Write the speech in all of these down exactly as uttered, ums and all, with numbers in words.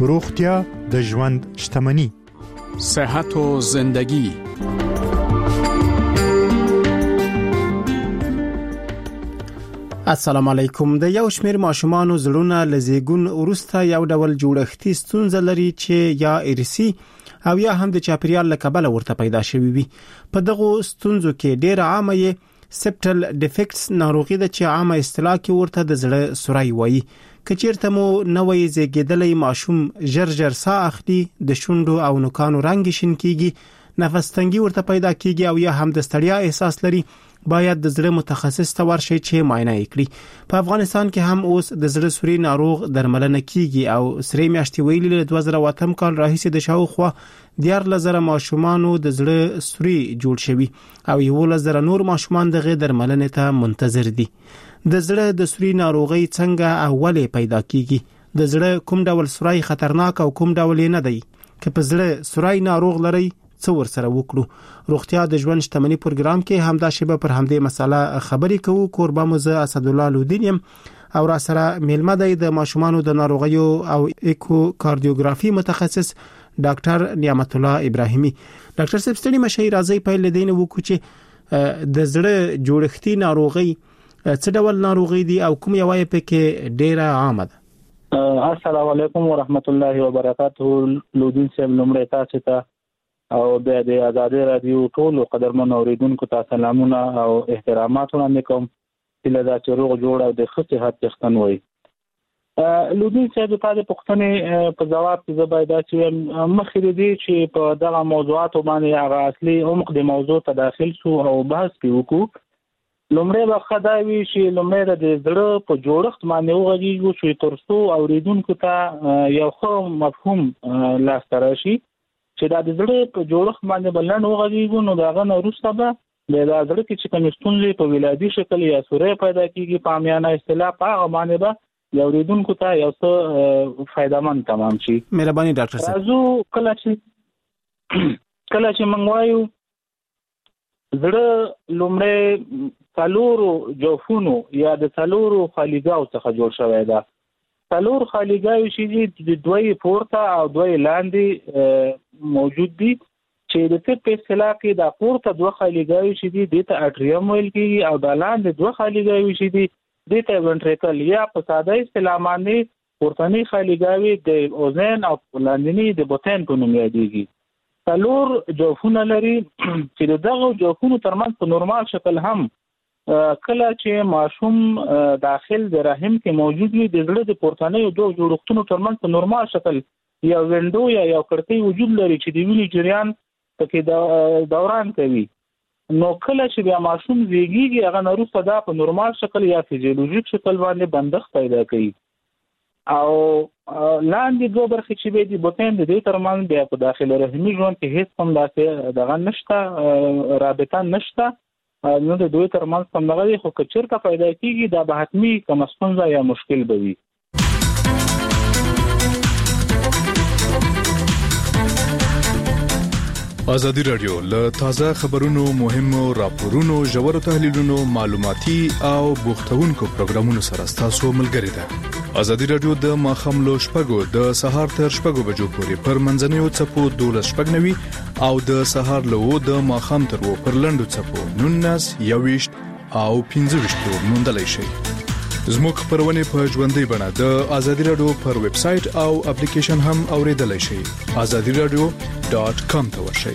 روغتیا د ژوند شتمني. صحت و زندگی. السلام علیکم. د یو شمیر ماشومان زړونه لزیګون ورسته یو ډول جوړښتي ستونزه لري چې یا ارثي او یا هم د چاپیریال له کبله ورته پیدا شوی وي. په دغه ستونزو کې ډېر عامه یې سپټل ډیفیکټس ناروغي ده چې عامه اصطلاح کې ورته د زړه سوري وایي. کچیرته مو نوې زیږیدلې ماشوم ژر ژر ساه اخلي، د شونډو او نوکانو رنگ شین کیږي، نفس تنګي ورته پیدا کیږي او یا هم د ستړیا احساس لري، باید د زړه متخصص ته ورشي چې معاینه وکړي. په افغانستان کې هم اوس د زړه سوري ناروغ درملنه کیږي او سرې میاشتې ویلي له دوه زره اووه کال راهیسې د شاوخوا دیارلس زره ماشومانو د زړه سوري جوړ شوي او یولس زره نور ماشومان دغه درملنې ته منتظر دي. د زړه د سوري ناروغي څنګه او ولې پیدا کیږي؟ د زړه کوم ډول سوري خطرناک او کوم ډول نه دی؟ که په زړه سوري ناروغ لري څو ورسره وکړو؟ روغتیا د ژوند شتمني پروګرام کې همدا شیبه پر همدې مسله خبرې کوو. قربان مزه اسد الله لودینیم او را سره میلمه دی د ماشومانو د ناروغیو او ایکو کاردیوګرافي متخصص ډاکټر نعمت الله ابراهیمی. ډاکټر صاحب ستړي مشي راځي په لدین وکړو چې د زړه جوړښتي ناروغي څه ډول ناروغي دي او کوم یو یې پکې ډیره عامه ده؟ السلام علیکم ورحمت الله وبرکاته. لودین صاحب لمړی تاسو ته او د آزادۍ رادیو ټول قدرمن اوریدونکو ته سلامونه او احترامات وړاندې کوم چې له دا چروغ جوړ او د ښه صحت څښتن وي. لودین صاحب ته د پوښتنې په جواب کې زه باید چې مخکې دي چې په دغه موضوعات باندې هغه اصلي عمق د موضوع ته داخل شو او بحث وکړو. لومړی به خدای چې لومړی د زړه په جوړښت باندې وغږیږو چې ترڅو اوریدونکو ته یو ښه مفهوم لاسته راشي چې دا د زړه په جوړښت باندې بلند وغږیږو. نو داغه نه وروسته به د زړه کې چې کوم ستونزې په ولادي شکل یا سوري پیدا کیږي په عامیانه اصطلاح په هغه باندې به یو اوریدونکو ته یو څه فائدمن تمام شي. مهرباني ډاکټر صاحب. راځو کله چې کله چې موږ وایو زړه لومړی څلورو جوفونو یا د څلورو خالیګاو څخه جوړ شوی دی. څلور خالیګاوې چې د دوی پورته او دوی لاندې موجود دي چې د طب په اصطلاح کې د پورته دوه خالیګاوې چې دي د ته اټریوم ویل کیږي او د لاندې دوه خالیګاوې چې دي د ته وینټریکل یا په ساده اصطلاح باندې پورتنی خالیګاوې د اوزن او لاندنی د بوتن په نوم یادېږي. څلور جوفونه لري چې دغه جوفونو ترمنځ په نورمال شکل هم کله چې ماشوم داخل د رحم کې موجود وي د زړه د پورتنۍ دوه جوړښتونو ترمنځ په نورمال شکل یا وینډو یا یو کړکۍ وجود لري چې د وینې جریان پکې دوران کوي. نو کله چې بیا ماشوم زیږیږي هغه وروسته دا په نورمال شکل یا فزیولوژیک شکل باندې بندښت پیدا کوي او لاندې دوه برخې چې به د بوتن د دې ترمنځ بیا په داخله رحمي ژوند کې هیڅ هم داسې دغه نشته، رابطه نشته. نو د دوی ترمنځ کوم دغه خو کچیرته پیدا کیږي دا به حتمی کوم ستونزه یا مشکل به وي. ازادي رادیو له تازه خبرونو، مهمو راپورونو، ژورو تحلیلونو، معلوماتي او بوختونکو پروګرامونو سره تاسو ملګری ده. ازادي رادیو د ماخام لو شپږو د سهار تر شپږو بجو پورې پر منځنیو چپو دولس شپږنوي او د سهار لو د ماخام تر و پر لندو چپو نونس یويشت او پنځه ویشت موندلای شي. زموږ خبرونه په ژوندۍ بڼه د ازادي رادیو پر ویب سټ او اپلیکیشن هم اوریدلای شئ. ازادي رادیو ډاټ کام ته ورشئ.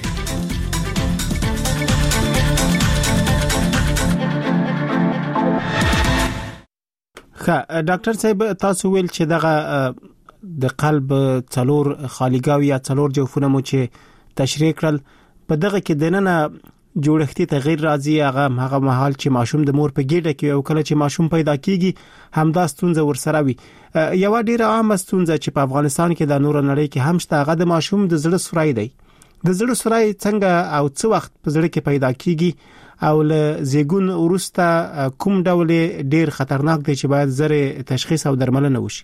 ښه ډاکټر صاحب تاسو ویل چې دغه د قلب څلور خالیګاوي یا څلور جوفونه مو چې تشریح کړل په دغه کې دننه جوړښتي تغییر راځي هغه هغه محل چې ماشوم د مور په ګډه کې او کله چې ماشوم پیدا کیږي همدا ستونزه ورسره وي. یو ډیره عامه ستونزه چې په افغانستان کې د نور نړۍ کې هم شته هغه د ماشوم د زړه سوري دی. د زړه سوري څنګه او څه وخت په زړه کې پیدا کیږي او له زیګون وروسته کوم ډول ډیر خطرناک دی چې باید زره تشخیص او درملنه وشي؟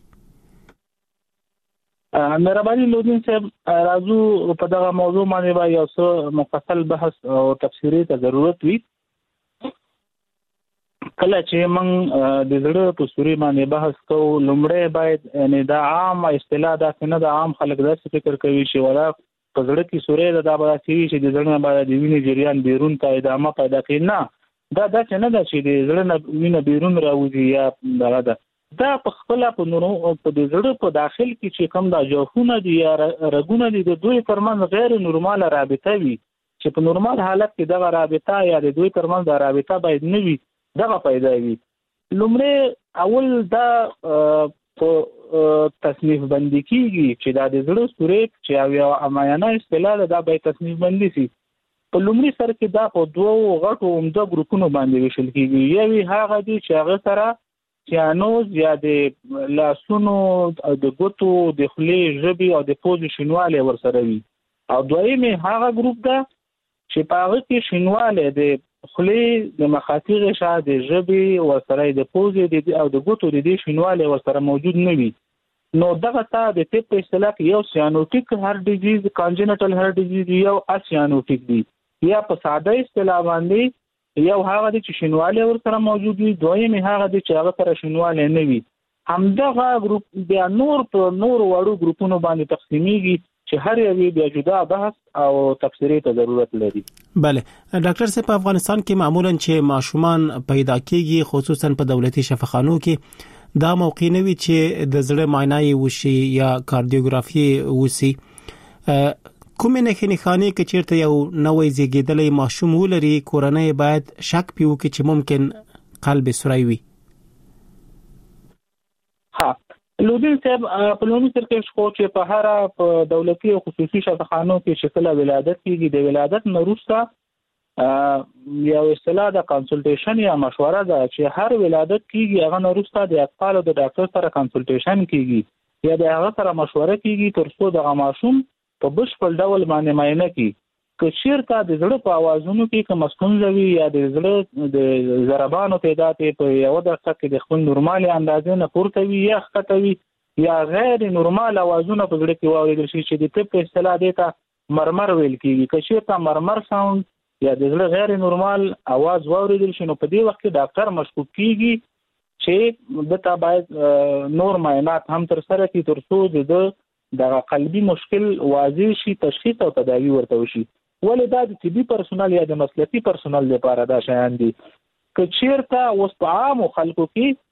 مهرباني لودین صاحب راځو په دغه موضوع باندې به یو څه مفصل بحث او تفسیری ته ضرورت وي. کله چې موږ د زړه په سوري باندې بحث کوو لومړی باید یعنی دا عام اصطلاح دا نه د عام خلک داسې فکر کوي چې ولا په زړه کې سوري دا د باسي چې د زړه باندې د وینې جریان بیرون ته ادامه پیدا کوي نه دا دا چې نه دا چې د زړه نه وینې بیرون راوځي یا دا دا دا په خپل په نورو په د زړه په داخل کې چې کوم د جوفونه دي یا رګونه دي د دوی ترمنځ غیر نورمال رابطه وي چې په نورمال حالت کې دا رابطه یا د دوی ترمنځ د رابطه باید نه وي دغه پیدا وي. لومړی اول دا په تصنیف بندي کیږي چې دا د زړه سوري چې یو امایانه اصطلاح دا به تصنیف بندي سي. په لومړي سر کې دا په دوه غټو عمده ګروپونو باندې ویشل کیږي. یوه هغه دي چې هغه سره سیانوز یا د لاسونو او د ګوتو د خولې ژبې او د پوزې شینواله ورسره وي او دویمه هغه ګروپ ده چې په هغه کې شینواله د خولې د مخاطی غشا د ژبې ورسره د پوزې او د ګوتو د دې شینواله ورسره موجود نه وي. نو دغه تا د طب په اصطلاح کې یو سیانوټیک هارت ډیزیز کانجنټل هارت ډیزیز یو اسیانوټیک دی یا په ساده اصطلاح باندې یو هغه د شینواله ورسره موجود وي دویمه هغه د چې هغه سره شینواله نه وي. همدغه ګروپ بیا نور په نور وړو ګروپونو باندې تقسیمیږي چې هر یو بیا جدا بحث او تفسیری ته ضرورت لري. بله ډاکټر صاحب په افغانستان کې معمولا چې ماشومان پیدا کیږي خصوصا په دولتي شفاخانو کې دا موقع نه وي چې د زړه معاینه وشي یا کاردیوګرافي وشي. کومې نه خاني کې چیرته یو نوې زیږیدلې ماشوم ولري کورنۍ باید شک پیو کې چې ممکن قلب سوري وي. ها لودین صاحب په لومړي سر کې شخو چې په هر په دولتي او خصوصي شفاخانو کې شکل ولادت کیږي د ولادت نه وروسته یو اصطلاح د کنسلټیشن یا مشوره ده چې هر ولادت کیږي هغه نه وروسته د اطفال او د ډاکټر سره کنسلټیشن کیږي یا د هغه سره مشوره کیږي تر څو د ماشوم په بشپړ ډول باندې معاینه کیږي. که چیرته د زړه په اوازونو کې کوم ستونزه وي یا د زړه د ضربانو تعداد په یو دقیقه کې د خپل نورمالي اندازې نه پورته وي یا ښکته وي یا غیر نورمال اوازونه په زړه کې واوریدل شي چې د طب په اصطلاح دیتا مرمر ویل کیږي. که چیرته مرمر ساوند یا د زړه غیر نورمال اواز واوریدل شي نو په دې وخت کې ډاکټر مشکوک کیږي چې دته باید نور معاینات هم تر سره کړي تر څو د د قلبي مشکل واضح شي تشخیص او تداوی ورته وشي. ولې دا د طبي پرسونل یا د مسلکي پرسونل لپاره دا شیان دي. که چیرته اوس په عام خلکو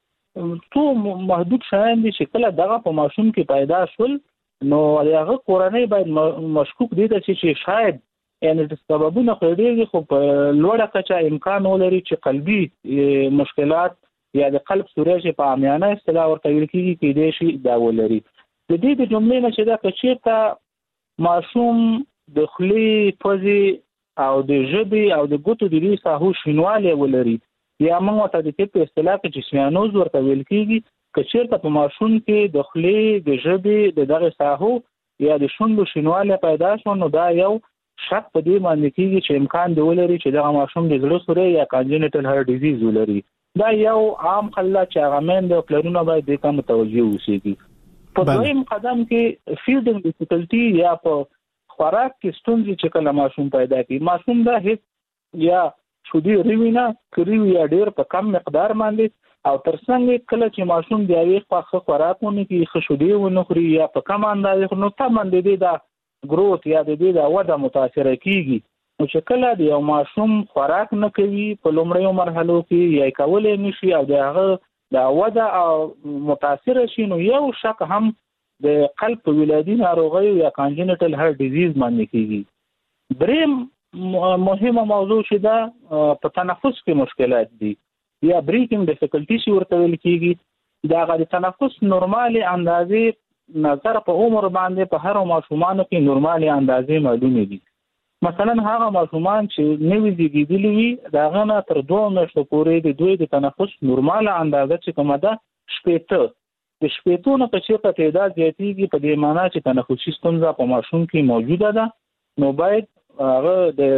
کې څو محدود شیان دي چې کله دغه په ماشوم کې پیدا شول نو هغه کورنۍ باید مشکوک دي چې شاید یعنی د سببونو خوري خو په لوړه کچه امکان ولري چې قلبي مشکلات یا د قلب سوري په عامیانه اصطلاح ورته ویل کېږي کې دي شي دا ولري. د دې د جملې نه چې دا که چیرته ماشوم د خولې پوزې او د ژبې او د ګوتو د دې ساحو شینواله ولري یا موږ ته د طب په اصطلاح کې چې سیانوز ورته ویل کېږي که چیرته په ماشوم کې د خولې د ژبې د دغه ساحو یا د شونډو شینواله پیدا شو نو دا یو شک په دې باندې کېږي چې امکان دی ولري چې دغه ماشوم د زړه سوري یا کانجنټل هارت ډیزیز ولري. دا یو عام خلا چې هغه مین د پلرونو باید د کوم توجه وشي. په دویم قدم کې فیډینګ ډیفیکلټي یا په خوراک کې ستونزې چې کله ماشوم پیدا کوي ماشوم دا هیڅ یا شودي ریوینا کریوی یا ډیر په کم مقدار باندې او ترڅنګ کله چې ماشوم دی یو ښه خوراکونه کې ښه شودي ونه خوري یا په کم اندازې نو ته باندې دا ګروث یا د دې د وده متاثر کیږي. نو چې کله دی یو ماشوم خوراک نه کوي په لومړیو مرحلو کې یا کولای نشي او دغه د وده او متاثر شي نو یو شک هم د قلب ولادي ناروغي یا کانجنټل هارت ډیزیز باندې کیږي. دریم مهمه موضوع چې دا په تنفس کې مشکلات دي یا بریثینګ ډیفیکلټي ورته ویل کیږي. دا غوړي تنفس نورمالي اندازې نظر په عمر باندې په هر ماشومان کې نورمالي اندازې معلومه دي. مثلا هغه ماشومان چې نوې زیږیدلي وي دا غنه تر دوه میاشتو پورې د دوی د تنفس نورماله اندازه چې کومه ده شپېته د شپېتو نه په چیرته تعداد زیاتېږي په دې معنی چې تنفسي ستونزه په ماشوم کې موجوده ده نو باید هغه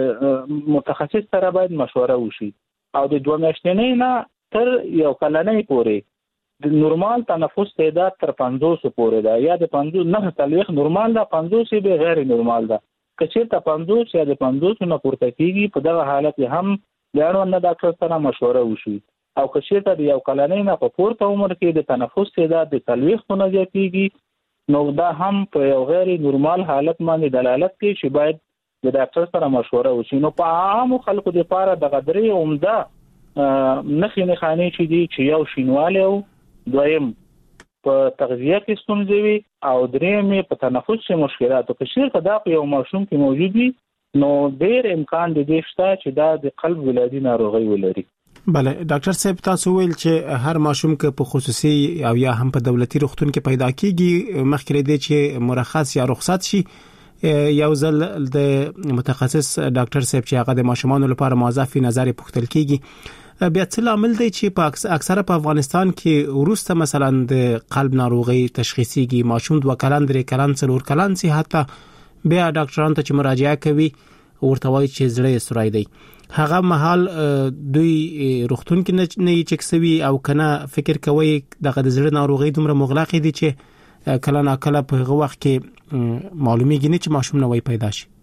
د متخصص سره باید مشوره وشي او د دوه میاشتنۍ نه تر یو کلنۍ پورې د نورمال تنفس تعداد تر پنځوس پورې ده یا د پنځوس نه تلويخ نورمال ده پنځوس به غیر نورمال ده. کچې ته پنځوس یا د پنځوس نه پورته کیږي په دغه حالت هم د اړوند ډاکټر سره مشوره وشي. او که چېرته د یو کلنۍ نه په پورته عمر کې د تنفس تعداد د څلوېښتو نه زیاتېږي نو دا هم په یو غیر نورمال حالت باندې دلالت کوي چې باید د ډاکټر سره مشوره وشي. نو په عامو خلکو لپاره د غدرې عمده نښې نښانې چې دي چې یو شینوالی او دویم په تغذیه کې ستونزې وي او درېیم په تنفس کې مشکلات. که چېرته دا په یو ماشوم کې موجود وي نو ډېر امکان د دې شته چې دا د قلب ولادي ناروغي ولري. بله ډاکټر صاحب تاسو ویل چې هر ماشوم که په خصوصي او یا هم په دولتي روغتون کې پیدا کیږي مخکې دی چې مرخص یا رخصت شي یو ځل د متخصص ډاکټر صاحب چې هغه د ماشومان لپاره موظف نظر پوښتل کیږي. بیا څه لامل دی چې په اکثره په افغانستان کې وروسته مثلا د قلب ناروغي تشخیصيږي ماشوم دوه کلن درې کلن څلور کلن سي حتی بیا ډاکټرانو ته چې مراجعه کوي ورته وایي چې زړه یې سورای دی هغه مهال دوی روغتون کې نه چک سوي او کنه فکر کوي دغه د زړه ناروغي دومره مغلقه دي چې کله نا کله په هغه وخت کې معلومیږي نه چې ماشوم نوې پیدا شي.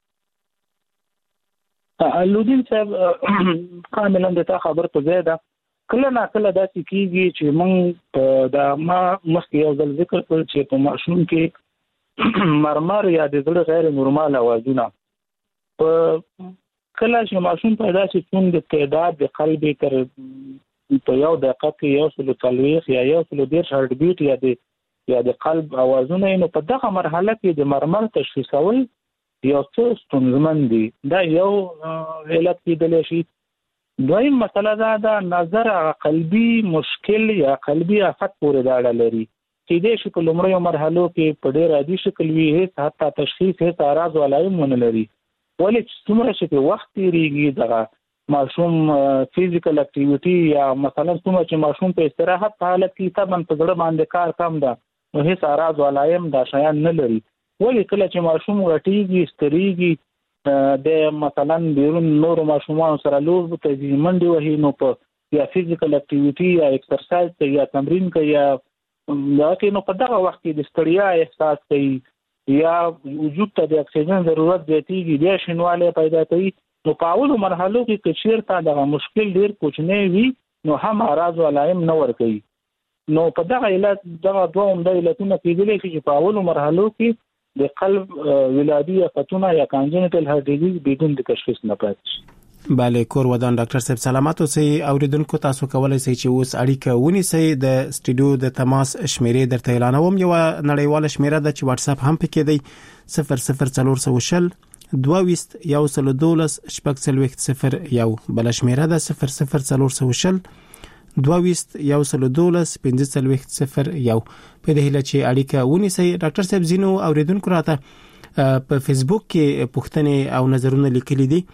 لودین صاحب کاملا د تا خبر په ځای ده کله نا کله داسې کیږي چې موږ د ما مخکې یو ځل ذکر کړ چې په ماشوم کې مرمر یا د زړه غیر نورمال اوازونه په کله چې ماشوم پیدا شي چې د تعداد د قلب تر په یو دقیقه کې یو سل څلوېښت یا یو سل دېرش هارت بیټ یا د یا د قلب اوازونه نو په دغه مرحله کې د مرمر تشخیصول یو څه ستونزمن دي. دا یو علت کېدلی شي. دویم مسله دا ده نظر قلبي مشکل یا قلبي آفت پورې دا اړه لري چې دې شي په لومړیو مرحلو کې په ډېر عادي شکل وي هیڅ حتی تشخیص هیڅ اعراض او علائم ونه لري ولې چې څومره چې وخت تېرېږي دغه ماشوم فزیکل اکټیویټي یا مثلا څومره چې ماشوم په استراحت په حالت کې طبعا په زړه باندې کار کم ده نو هیڅ اعراض او علائم دا شیان نه لري. ولې کله چې ماشوم غټیږي ستړيږي د مثلا بیرون نور ماشومان سره لوب ته ځي منډي وهي نو په یا فزیکل اکټیویټي یا ایکسرسایز ته یا تمرین کوي یا لکه نو په دغه وخت کې د ستړیا احساس کوي یا وجود ته د اکسیجن ضرورت زیاتېږي بیا شینوالی پیدا کوي نو په اولو مرحلو کې که چېرته دغه مشکل ډېر کوچنی وي نو هم اعراض او علائم نه ورکوي. نو په دغه علت دغه دوه عمده علتونه کېدلی شي چې په اولو مرحلو کې د قلب ولادي آفتونه یا کانجنټل هارت ډیزیز بدون د تشخیص نه پاتې شي. بله کور ودان ډاکټر صاحب سلامات اوسئ. اوریدونکو تاسو کولای شئ چې اوس اړیکه ونیسئ د سټډیو د تماس شمیرې درته اعلانوم یو نړیواله شمیره ده چې واتس اپ هم پکې دی صفر صفر څلور سوه شل دوه ویشت یو سل دولس شپږ څلوېښت صفر یو بله شمیره ده صفر صفر څلور سوه شل دوه ویشت یو سل دولس پنځه څلوېښت صفر یو په دې هیله چې اړیکه ونیسئ. ډاکټر صاحب ځینو اوریدونکو راته په فیسبوک کې پوښتنې او نظرونه لیکلي دي.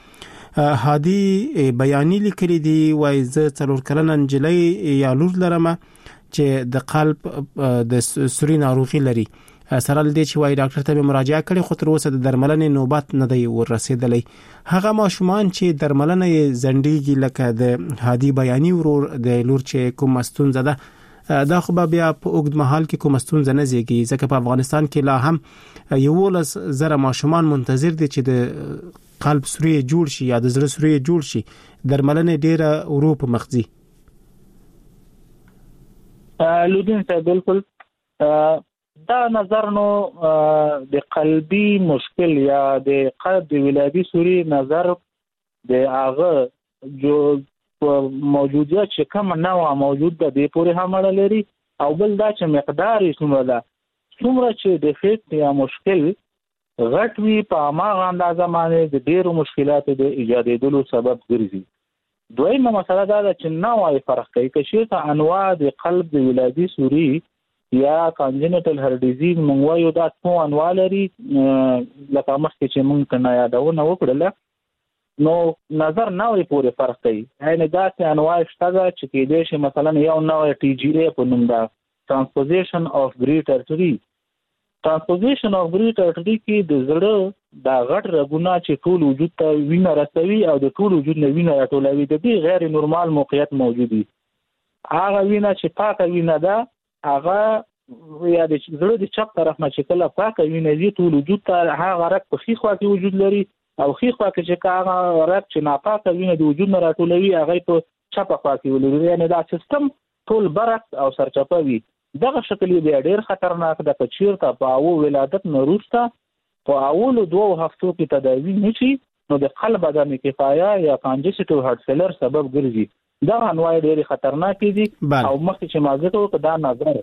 هادي بیانې لیکلي دي وایي زه څلور کلنه نجلۍ یا لور لرم چې د قلب د سوري ناروغي لري سره لدې چې وایي ډاکټر ته مراجعه کړې خو تر اوسه د درملنې نوبت نه دی ورسېدلی. هغه ماشومان چې درملنه یې ځنډېږي لکه د هادي بیاني ورور د لور چې کوم ستونزه ده دا خو بیا په اوږد مهال کې کوم ستونزه نه زیږي ځکه په افغانستان کې لا هم یولس زره ماشومان منتظر دي چې د قلب سوري جوړ شي یا د زړه سوري جوړ شي درملنه ډیره ورو په مخزي. لودین صاحب بالکل دا نظر نو د قلبي مشکل یا د قلب د ولادي سوري نظر د هغه جو موجودیت چې کوم نوع موجود ده د پورې هم اړه لري او بل دا چې مقدار یې څومره ده څومره چې د فیت یا مشکل غټ وي په هماغه اندازه باندې د ډېرو مشکلاتو د ایجادېدلو سبب ګرځي. دویمه مسله دا ده چې نوع یې فرق کوي که چېرته انواع د قلب د ولادي سوري یا کانجنټل هارت ډیزیز مونږ وایو دا څو انواع لري لکه مخکې چې مونږ کنه یادونه وکړله نو نظر نوع پورې فرق کوي. یعنې داسې انواع شته ده چې کېدای شي مثلا یو نوع ټي جي اے په نوم ده ترانسپوزیشن اف ګریټ ارټري. ترانسپوزیشن اف ګریټ ارټري کې د زړه دا غټ رګونه چې ټول وجود ته وینه رسوي او د ټول وجود نه وینه راټولوي د دې غیر نورمال موقعیت موجود وي. هغه وینه چې پاکه وینه ده هغه یا د زړه د چپ طرف نه چې کله پاکه وینه ځي ټول وجود ته هغه رګ په ښي خوا کې وجود لري او ښي خوا کې چې هغه رګ چې ناپاکه وینه د وجود نه راټولوي هغه په چپه خوا کې ولري، یعنی دا سیستم ټول برعکس او سرچپه وي. دغه شکل یې ډېر خطرناک ده. که چیرته په او ولادت نه وروسته په اولو دوه هفتو کې تداوی نشي نو د قلب عدم کفایه یا کانجسټیو هارت فیلر سبب ګرځي. دا انواع ډېر خطرناک دي او مخکې چې ما ذکر وکړ دا نظر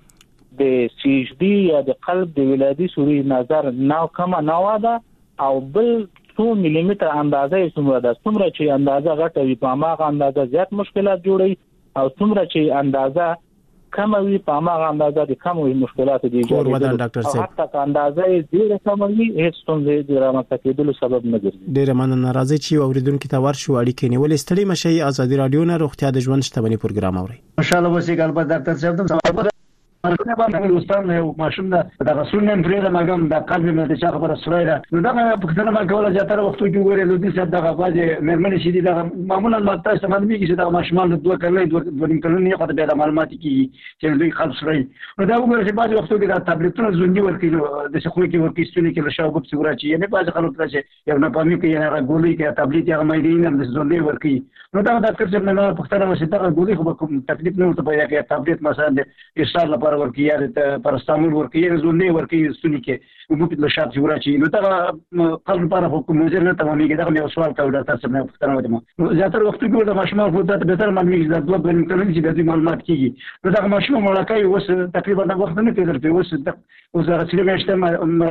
د سی ایچ ډي یا د قلب د ولادي سوري نظر نو کم نه واده او بل څو ملي متر اندازه یې څومره ده، څومره چې اندازه غټه وي په هغه اندازه زیات مشکلات جوړي او څومره چې اندازه کم وي په هغه اندازه د کم وي مشکلات دي جوړي. او حتی که اندازه یې ډیره کم وي هیڅ ستونزه د رامنځته کېدلو سبب نه ګرځي. ډیره مننه. راځي چې اوریدونکو ته ورشو اړیکې نیولې ستړي مشي. ازادي رادیو نه روغتیا د ژوند شتمنۍ پروګرام اوري. ماشاءالله وسی ګل په ډاکټر صاحب دم مرکه باندې وستان یو ماشوم دا د رسولن پرې مګم د قلب مې د چا خبره سره نو دا په څنګه ما کوله چې تر وختو کې وره لودي صاحب دغه باندې مېرمنې شې دي دا معمولا ما تاسو ته معلومي چې دا ماشومان د دوه کلې دوه نیم کلونی خو د معلومات کې چې دوی قلب سره نو دا وګورئ چې بعض وختو کې دا ټابلیټونه زونډي ورکړي د څخه کې ورکړي ستوني کې لشاو په صورت چې یعنی بعض خلک چې یو نه پامي کې نه غولي کې ټابلیټ یا مېدین د زونډي ورکړي نو دا ډاکټر صاحب نه پښتنه وسه دا غولي خو کوم تکلیف نه ورته پیدا کې ټابلیټ مثلا د ایستار لپاره ورکړي یا پرستامول ورکړي زونډي ورکړي ستوني کې وګورئ لشاو صورت چې نو دا قلب لپاره حکم نظر نه تمامي دا یو سوال کوي ډاکټر صاحب نه پښتنه ودم زیاتره وخت کې د ماشومان په دته به تر معلومي دا دوه بل کلن چې د معلومات کیږي نو دا ماشومان ملکای وس تقریبا د وخت نه کېدل په وس د وزارت سلیمشته ما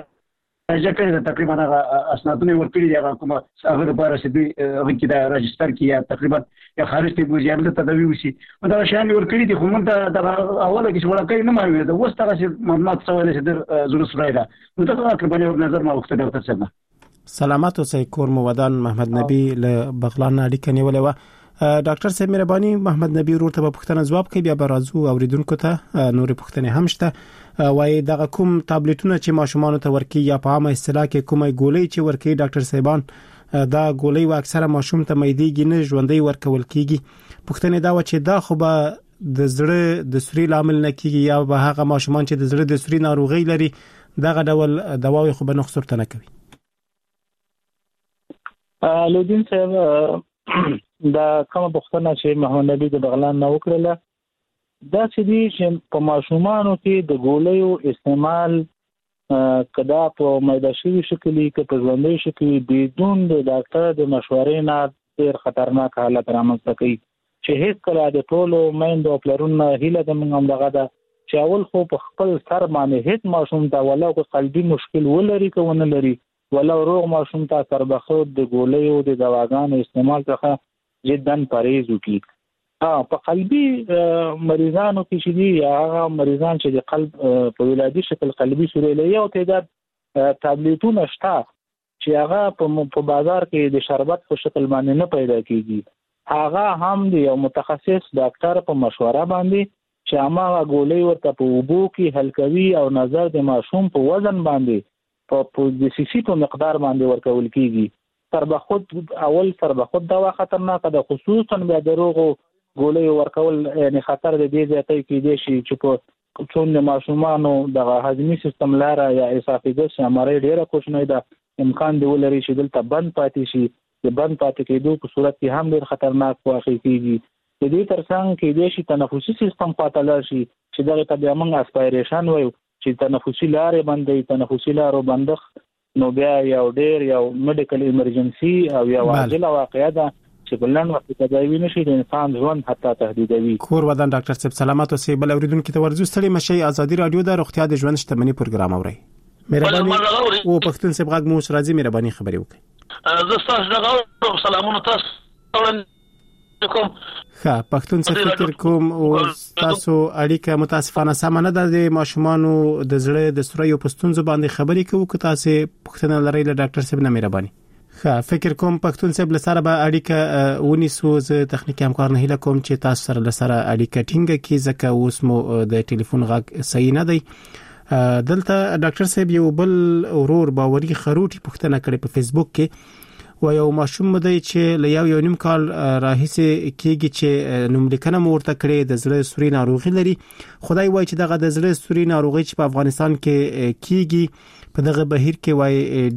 ځکه تقریبا اسنادونه ورکړي دي هغه کومه هغه لپاره چې دوی هغه کې دا راجستر کیه تقریبا یا خارج ته بوزیان ته تدوی وسی دا شان ورکړي دي خو مونږ ته دا اوله کې ملکای نه مایو دا وس تاسو معلومات سوال چې در زړه سره ده نو دا تقریبا یو نظر ما وخت ډاکټر صاحب سلامات اوسئ. کور مو ودان. محمد نبی له بغلان اړیکه نیولې و. ډاکټر صاحب مهرباني محمد نبی ورته په پښتنه جواب کوي بیا به راځو اوریدونکو ته نور پښتنه هم شته وای دغه کوم ټابلیټونه چې ماشومان ته ورکي یا په عامه اصطلاح کې کومه ګولۍ چې ورکي ډاکټر صاحبان دا ګولۍ و اکثره ماشوم ته مېدیږي نه ژوندۍ ورکول کیږي. پښتنه دا و چې دا خو به د زړه د سوري لامل نه کیږي یا به هغه ماشومان چې د زړه د سوري ناروغي لري دغه ډول دواوی خو به نقص ورته نه کوي. لودین صاحب دا کوم پښتنه چې محمد نبی د بغلان نو کړله دا چې دي چې په ماشومانو کې د ګولیو استعمال کدا په مېدا شوی شکل کې په ژوندۍ شکل بدون د ډاکټر د مشورې نه ډېر خطرناک حالت رامنځته کوي چې هیڅ کله د ټولو مېندو پلرونو هیله د موږ هم دغه ده چې اول خو په خپل سر باندې هیڅ ماشوم ته ولا کو قلبي مشکل ولري کو نه لري ولا روغ ماشوم ته سربخود د ګولیو د دواګانو استعمال څخه جدا پرهیز وکړي. ها په قلبي مریضانو کې چې دي یا هغه مریضان چې د قلب په ولادي شکل قلبي سوري لري او تعداد ټابلیټونه شته چې هغه په بازار کې د شربت په شکل باندې نه پیدا کیږي. هغه هم د یو متخصص ډاکټر په مشوره باندې چې هغه ګولۍ ورته په اوبو کې حل کوي او نظر د ماشوم په وزن باندې په د سیسی په مقدار باندې ورکول کیږي. سربخود اول سربخود دوا خطرناک ده خصوصا بیا دروغو ګولۍ ورکول یعنی خطر د دې ځای کې دي چې په څون ماشومانو د هضمي سیستم لاره یا اسافیګس یا مری ډیره کوښنه ده امکان دی ولري چې دلته بند پاتې شي د بند پاتې کېدو په صورت کې هم ډیر خطرناک واقع کیږي. د دې ترڅنګ کې د شي تنفسي سیستم پاتل شي چې دغه ته بیا موږ اسپایریشن وایو چې تنفسي لارې باندې تنفسي لارو بندخ نو بیا یو ډیر یو میډیکل ایمرجنسي او یو عاجله واقعه ده چې بلند وخت تداوی نشي د انسان ژوند حتی تهدیدوي. کور ودان ډاکټر صاحب سلامات اوسئ. بل اوریدونکو ته ورزو ستړي مشي. ازادي رادیو د روغتیا د ژوند شتمنۍ پروګرام اوري. مهرباني او پښتون صاحب غږ مو سره راځي مهرباني خبرې وکړئ. زه تاسو دغه سلامونه تاسو کوم ښه پښتون څخه فکر کوم او تاسو اړیکه متاسفانه سم نه ده د ماشومانو د زړه د سوري په ستونزو باندې خبرې کوو که تاسو پښتنه لري له ډاکټر صاحب نه مهرباني. ښه فکر کوم پښتون صاحب لسره به اړیکه ونیسو. زه تخنیکی همکار نه هیله کوم چې تاسو سره لسره اړیکه ټینګه کی ځکه اوس مو د ټلیفون غږ صحیح نه دی. دلته ډاکټر صاحب یو بل ورور باوري خروټي پښتنه کړي په فیسبوک کې و یو ماشوم مده چې ل یو یو نیم کال راهیسه کېږي چې نوملیکنه مورته کړي د زړه سوري ناروغي لري. خدای وایي چې دغه د زړه سوري ناروغي چې په افغانستان کې کېږي په دغه بهیر کې وایي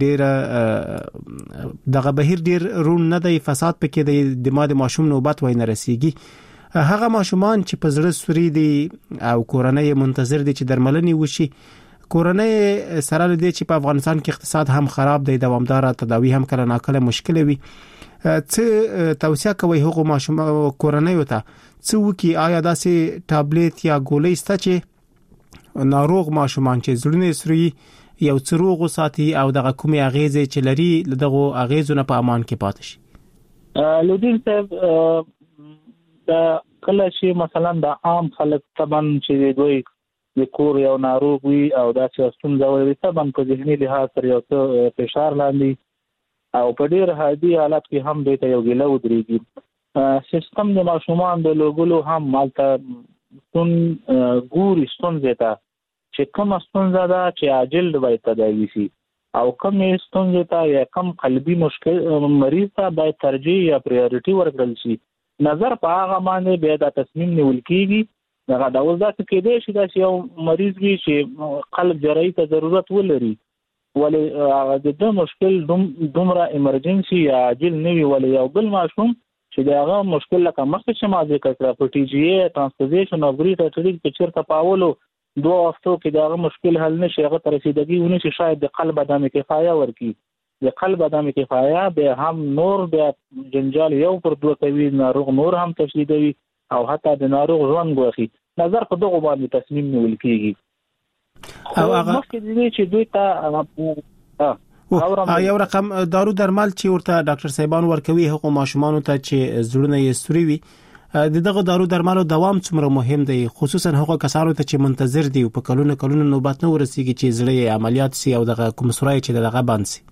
ډېر دغه بهیر ډېر رون نه دی فساد پکې د دماغ ماشوم نوبت وای نه رسیږي. هغه ماشومان چې په زړه سوري دي او کورنۍ منتظر دي چې درملنې وشي، کورنۍ سره لدې چې په افغانستان کې اقتصاد هم خراب دی، دوامدار تداوی هم کله ناکله مشکل وي، څه توصیه کوي هغه ماشوم کورنۍ ته څه وکي؟ آیا داسې ټابلیټ یا ګولۍ سته چې ناروغ ماشومان چې زړه سوري یو څه روغ وساتي او دغه کومې اغیزې چې لري دغه اغیزونه په امان کې پاتې شي؟ لودین صاحب دا کله چې مثلا د عام خلک طبعا چې دوی د کور یو ناروغ وي او دا چې ستونزه ولري طبعا په ذهني لحاظ سره یو څه فشار لاندې او په ډیر عادي حالت کې هم دوی ته یو ګیله ودرېږي. سیستم د ماشومان د لوګلو هم مالته ستون ګوري ستونزه ته چې کوم ستونزه ده چې عاجل باید تداوي شي او کوم ستونزه ته یا کوم قلبي مشکل مریض ته باید ترجیح یا پریورټي ورکړل شي. نظر په هغه باندې بیا د تصمیم نیول کیږي. دا د اوس داسې کېدای شي چې یو مریض وي چې قلب جراحي ته ضرورت ولري ولې هغه د مشکل دومره ایمرجنسي یا عاجل نه وي، ولې یو بل ماشوم چې داغه مشکل لکه مخکې چې ما ذکر کړ په ټي جی اي ترانسپوزیشن او بریټریټ په چیرته پاولو دوه هفتو کې داغه مشکل حل نشي، هغه تر رسیدګي ونه شي، شاید د قلب عدم کفایه ورکی، د قلب عدم کفایه به هم نور بیا جنجال یو پر دوه کوي، ناروغ نور هم تشدیدوي او حتی د ناروغ ژوند غوخي. نظر په دغه باندې تصمیم نیول کیږي او هغه مخکې دي چې دوی ته او یو رقم دارو درمل چې ورته ډاکټر صاحبان ورکوي هغه ماشومان ته چې زړونه یې سوري وي، دغه دارو درملو دوام څومره مهم دی، خصوصا هغه کسانو ته چې منتظر دي او په کلونو کلونو نوبت نه ورسیږي چې زړه عملیات سي او دغه کوم سورای چې دغه بند سي؟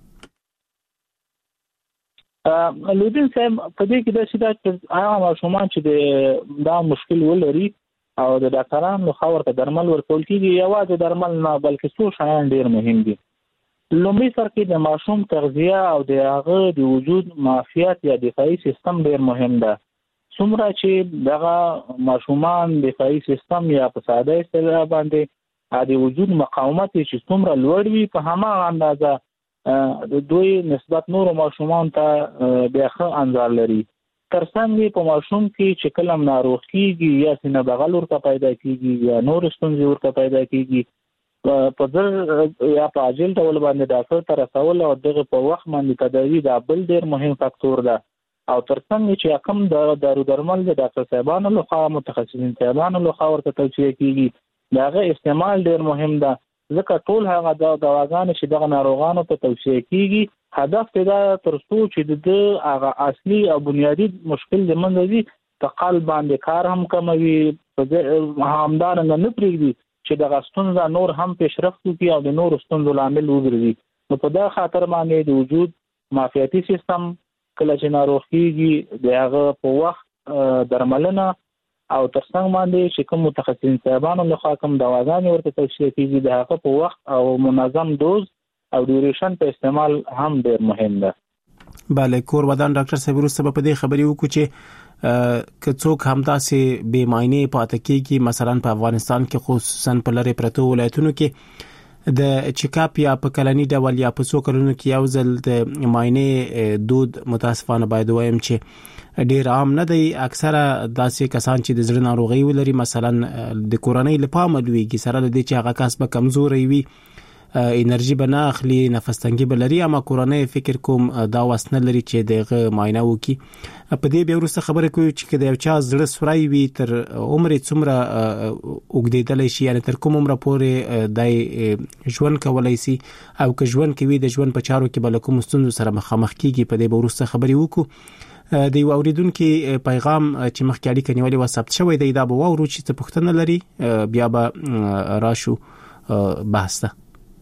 لودین صاحب په دې کې د شیدا چې هغه ماشومان چې دا مشکل ولري او د ډاکټرانو خوا ورته درمل ورکول کیږي، یوازې درمل نه بلکې څو شیان ډیر مهم دي. لومړی سر کې د ماشوم تغذیه او د هغه د وجود معافیت یا دفاعي سیستم ډیر مهم ده. څومره چې دغه ماشومان دفاعي سیستم یا په ساده اصطلاح باندې د وجود مقاومت چې څومره لوړ وي په هماغه اندازه د دوی نسبت نور ماشومان ته بیا ښه انځور لري. ترڅنګ په ماشوم کې چې کله ناروغ کیږي یا سینه بغل ورته پیدا کیږي یا نور ستونزې ورته پیدا کیږي، په ځل یا په عاجل ډول باندې ډاکټر ته رسول او دغه په وخت باندې تداوی دا بل ډیر مهم فاکتور ده. او ترڅنګ چې کوم د دارو درمل د ډاکټر صاحبانو لخوا متخصصین صاحبانو لخوا ورته توصیه کیږي داغه استعمال ډیر مهم ده، ځکه ټول هغه د دواګانې چې دغه ناروغانو ته توصیه کیږي هدف دا ترڅو چې د هغه اصلي او بنیادی مشکل د منځوي په قلب باندې کار هم کموي، همدارنګه نه پرېږدي چې دغه ستونزه نور هم پیشرفت وکړي او د نور ستونزو لامل وګرځي. نو په دا خاطر باندې د وجود معافیتي سیستم کله چې ناروغ کیږي د هغه په وخت درملنه او ترڅنګ باندې چې کوم متخصصین صاحبانو لخوا کوم دواګانې ورته توصیه کیږي د هغه په وخت او منظم دوز او ډیوریشن په استعمال هم ډیر مهم ده. بله کور ودان ډاکټر صاحب وروسته په دې خبرې وکړو چې که څوک همداسې بې معنی پاتې کیږي، مثلا په افغانستان کې خصوصا په لری پرتو ولایتونو کې د چیکاپ یا په کلنی ډول یا په څو کلونو کې یو ځل د ماینه دود متاسفانه باید وایم چې ډیر عام نه دی. اکثره داسې کسان چې د زړه ناروغي ولري مثلا د کورنۍ لپاره ملويږي سره د دې چې هغه کس به کمزوري وي، انرژي به نه اخلي، نفس تنګي به لري، اما کورنۍ فکر کوم دا وسنه لري چې دغه ماینه وکي. په دې بیا ورسته خبره کوي چې د یو چا زړه سورای وي تر عمر څومره وګدیدل شي، یعنی تر کوم عمر پورې دای ژوند کولای شي او که ژوند کوي د ژوند په چارو کې بل کوم ستونزو سره مخامخ کیږي. په دې ورسته خبرې وکړو د یو اوریدونکو پیغام چې مخکې اړیکه نیولې و ثبت شوی دی، دا به وورو چې څه پوښتنه لري بیا به راشو بحث ته.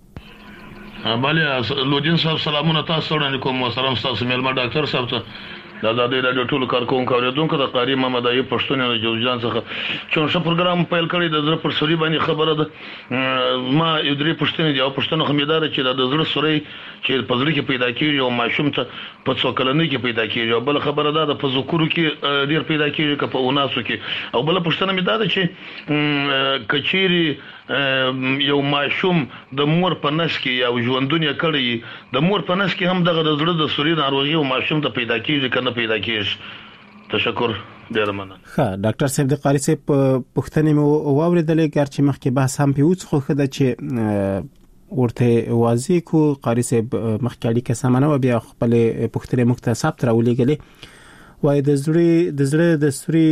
بله لودین صاحب سلامونه تاسو وړاندې کوم. سلام تاسو مېلمه ډاکټر صاحب ته دا د دې رادیو ټول کارکونکو اوریدونکو د قاری محمد ایوب پښتون د جوزجان څخه چې څو پروګرام پیل کړی د زړه پر سوري باندې خبره ده. ما یو درې پښتنې دی او پښتنو خمیدار چې د زړه سوري چې په زړه کې پیدا کیږي او ماشوم ته په څو کلنۍ کې پیدا کیږي او بل خبره ده د فزکورو کې ډیر پیدا کیږي که په اوناسو کې. او بل پښتنه مې ده چې کچيري یو ماشوم د مور په نس کې یو ژوندونه کړی د مور په نس کې هم دغه د زړه د سوري ناروغي او ماشوم ته پیدا کیږي کنه پیدا کیږي. تشکر. ډیر مننه. ښه ډاکټر صاحب د قاری صاحب پوښتنې مو واوریدلې ګرچې مخکې بحث هم پیوڅ خو خده چې ورته واضح کو قاری صاحب مخکې اړیکه سمانه بیا خپل پوښتنې مختصر تر ولېګلې وای د زړه د زړه د سوري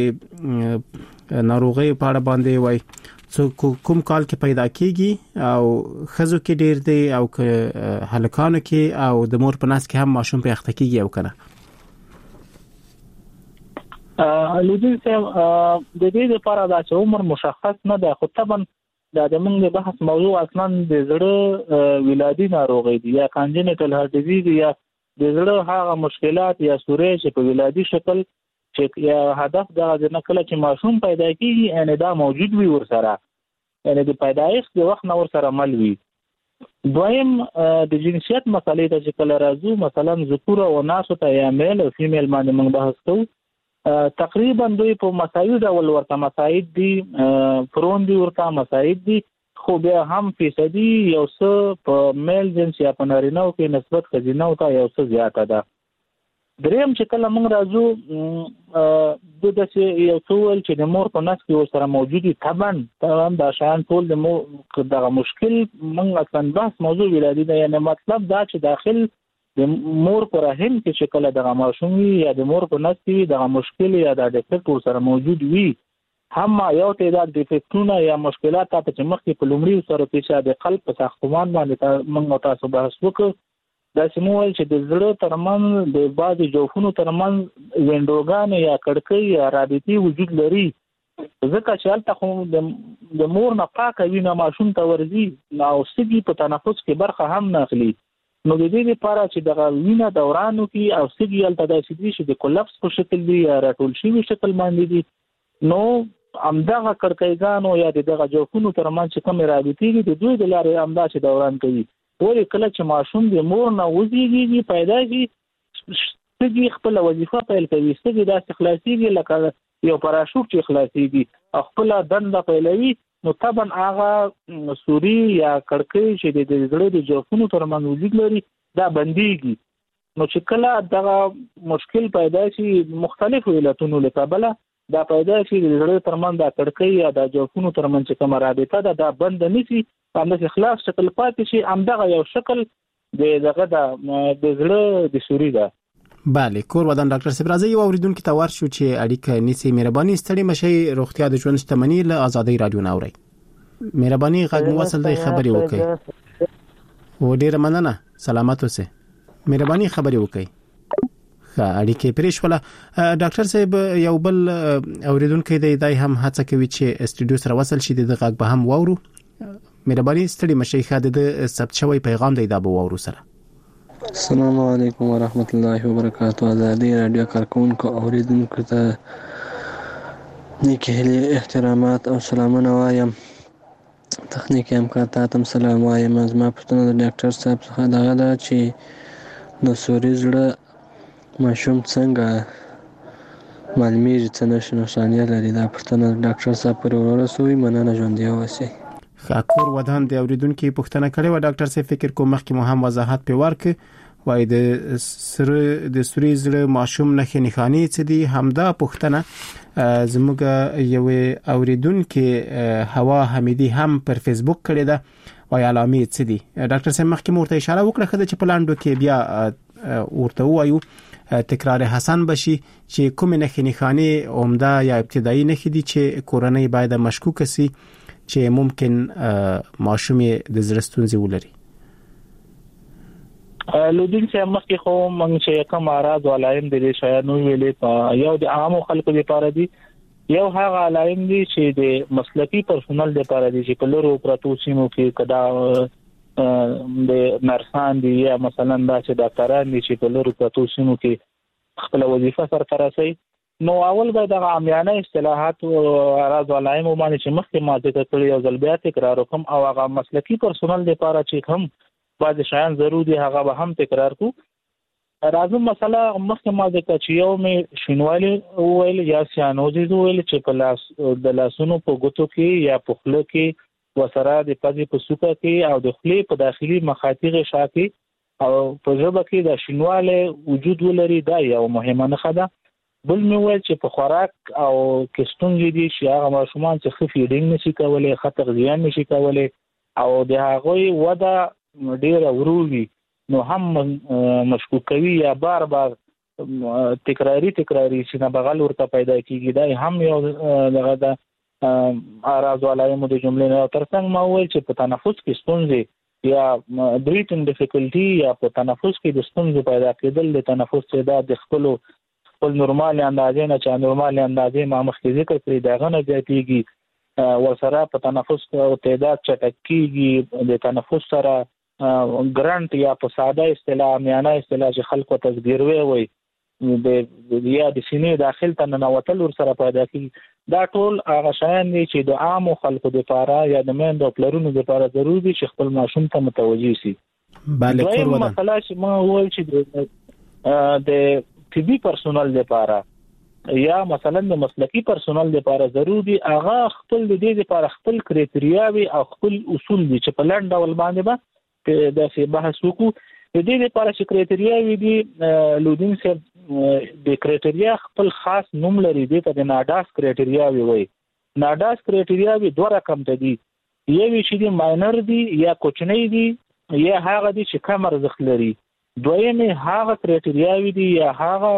ناروغي په اړه باندې وای څو کوم کال کې پیدا کیږي او خزو کې ډیر دی او هلکانو کې او د مور په ناس کې هم ماشوم په اخته کیږي او کنه ا لودین سم د دې لپاره دا چې عمر مشخص نه ده خو طبعا دا د موږ بحث موضوع اصلا د زړه ولادي ناروغي دي یا کانجنټل هارت ډیزیز یا د زړه هغه مشکلات یا سوري چې په ولادي شکل چې یا هدف دا د نکله چې ماشوم پیدا کیږي ان دا موجود وي ورسره ان د پیدایښت د وخت نور سره مل وي. دویم د جنسیت مسلې ته چې کله راځو مثلا ذکور او اناث ته یا میل او فیمیل باندې موږ بحث کوو تقریبا دوی په مسایل ډول ورته مسایل دي پرون دي ورته مسایل دي خو بیا هم فیصدي یو څه په میل جنس یا په نارینه کې نسبت خزینه او ته یو څه زیاته ده. دریم چې کله موږ راځو د داسې یو څول چې د مور په نس کې سره موجودي طبعا طبعا دا شان ټول د مور دغه مشکل موږ اصلا بحث موضوع ولادي ده یعنی مطلب دا چې داخل د مور پر رحم کې چې کله دغه ماشوم یا د مور په نس کې دغه مشکل یا د ډیفکټ سره موجود وي هم یو تعداد ډیفکټونه یا مشکلات ته چې مخکې په لومړي سره پیښه د قلب په ساختمان باندې موږ تاسو بحث وکړو دا سمول چې د زړه ترمن د بعضي جوفونو ترمن وینډوګان یا کړکۍ یا رابطي وجود لري ځکه چې البته خو د مور نه پاکه وینه ماشوم ته ورځي او سږي په تنفس کې برخه هم نه اخلي نو د دې لپاره چې د وینه دورانو کې او سږي البته د سږي چې د کولپس په شکل دی یا راټول شوی شکل باندې دي نو امدغه کړکېګانو یا دغه جوفونو ترمن چې کوم رابطي دي د دوی د لارې امدا چې دوران کوي ولې کله چې ماشوم د مور نه وزيږي پیدا شي سږي خپل وظیفه پیل کوي سږي د خلاصيږي لکه یو پراشوټ چې خلاصيږي خپل دنده پیلوي نو طبعا هغه سوري یا کړکۍ چې د زړه د جوفونو ترمن وجود لري دا بنديږي نو چې کله دغه مشکل پیدا شي مختلفو علتونو لپاره دا پیدا شي د زړه ترمن د کړکۍ یا د جوفونو ترمن چې کوم رابطه ده دا بند نشي همدغه خلاص شکل پاتې شي همدغه یو شکل د دغه د زړه د سوري ده. بله کور ودان ډاکټر صاحب راځي یو اوریدونکو ته ورشو چې اړیکه نیسي مهرباني ستړي مشي روغتیا د ژوند شتمنۍ له آزادۍ رادیو ناوري مهرباني غږ مو وصل دی خبري وکړي و ډیر مننه سلامت اوسه مهرباني خبري وکړي اړیکې پریښوله. ډاکټر صاحب یو بل اوریدونکو دی دای هم هڅه کوي چې استډیو سره وصل شي د غږ به هم وورو مهرباني ستړي مشي خاده د ثبت شوی پیغام دی دا به وورو سره. السلام علیکم ورحمت الله وبرکاته. آزادی رادیو کارکونکو اوریدونکو ته نیکه احترامات او سلامونه وایم. تخنیکی همکار ته هم سلام وایم. از ما پوښتنه د ډاکټر صاحب څخه دا ده چې د سوري زړه ماشوم څنګه معلومیږي څه نښې نښانې لري دا پوښتنه ډاکټر صاحب پورې ورسوي. مننه ژوندي اوسئ. خاکور ودان د اوریدونکو پوښتنه کړې و ډاکټر صاحب فکر کوم مخکې مو هم وضاحت په ورکړ وای د سره د سوري زړه ماشوم نه خنخانی څه دي همدا پوښتنه زموږ یو اوریدونکو هوا حمیدی هم پر فیسبوک کړې ده وای علامې څه دي ډاکټر صاحب مخکې مورته اشاره وکړه خدای چې پلاندو کې بیا ورته وایو تکرار حسن بشي چې کوم نه خنخانی عمده یا ابتدایي نه خدي چې کورنۍ باید مشکوک سي چې ممکن ماشوم د زړه ستونزې ولري. لودین چې مخکې خو موږ چې کوم اراده ولایم د دې شایانو ویلې په یو د عامو خلکو لپاره دي یو هغه علائم دي چې د مسلکی پرسونل لپاره دي چې په لورو پروتو سیمو کې کدا د نرسان دي یا مثلا دا چې ډاکټران دي چې په لورو پروتو سیمو کې خپل وظیفه سره راسي نو اول به د عامیانه اصطلاحات او اراده علائم باندې چې مخکې ما ذکر کړی او ځل بیا تکرار وکم او هغه مسلکی پرسونل لپاره چې هم بعض شایان ضروري هغه به هم تکرار کو. راځم مسله مخکې ما ذکر چې یو می شینوالي ویل یا سیانوزي ویل چې په لاس د لاسونو په ګوتو کې یا په خله کې وسره د پزې په سوکه کې او د خلې په داخلي مخاطر شاکي او په ژبه کې د شینواله وجود ولري دا یو مهمه نښه ده. بل مې ویل چې په خوراک او کې ستونزې دي چې هغه ماشومان چې ښه فیډینګ نشي کولی، ښه تغذیه نشي کولی او د هغوی وده ډېره ورو وي، نو هم مشکوکوي یا بار بار تکراری تکراری سینه بغل ورته پیدا کیږي. دا هم یو دغه د اعراض علایمو د جملې نه. ترڅنګ ما ویل چې په تنفس کې ستونزې یا بریتنګ ډیفیکلټي یا په تنفس کې د ستونزې پیدا کېدل، د تنفس تعداد د خپلو خپل نورمال اندازې نه چې نورمال اندازې ما مخکې ذکر کړی دغه نه زیاتېږي، ورسره په تنفس تعداد چټک کېږي، د تنفس سره ګرانټ یا په ساده اصطلاح میانه اصطلاح چې خلکو ته زګیروي وایي د یا د سینې داخل ته ننوتل ورسره پیدا کېږي. دا ټول هغه شیان دي چې د عامو خلکو دپاره یا د میندو او پلرونو دپاره ضروري دي چې خپل ماشوم ته متوجه شي. دویمه مسله چې ما وویل چې د طبي پرسونل لپاره یا مثلا د مسلکی پرسونل لپاره ضروري دي هغه خپل د دې لپاره خپل کرایټریاوي او خپل اصول دي چې په لاندې ډول باندې به د څه بحث وکړو. د دې لپاره چې کرایټریاوي دي لودین سره د کرایټریا خپل خاص نوم لري، دي ته د ناډاس کرایټریاوي وایي. ناډاس کرایټریاوي دوه رقم ته دي، یو چې دي ماینر دي یا کوچنی دي یا هغه دي چې کم ارزښت لري. دویمه هغه کرایټریاوي دي یا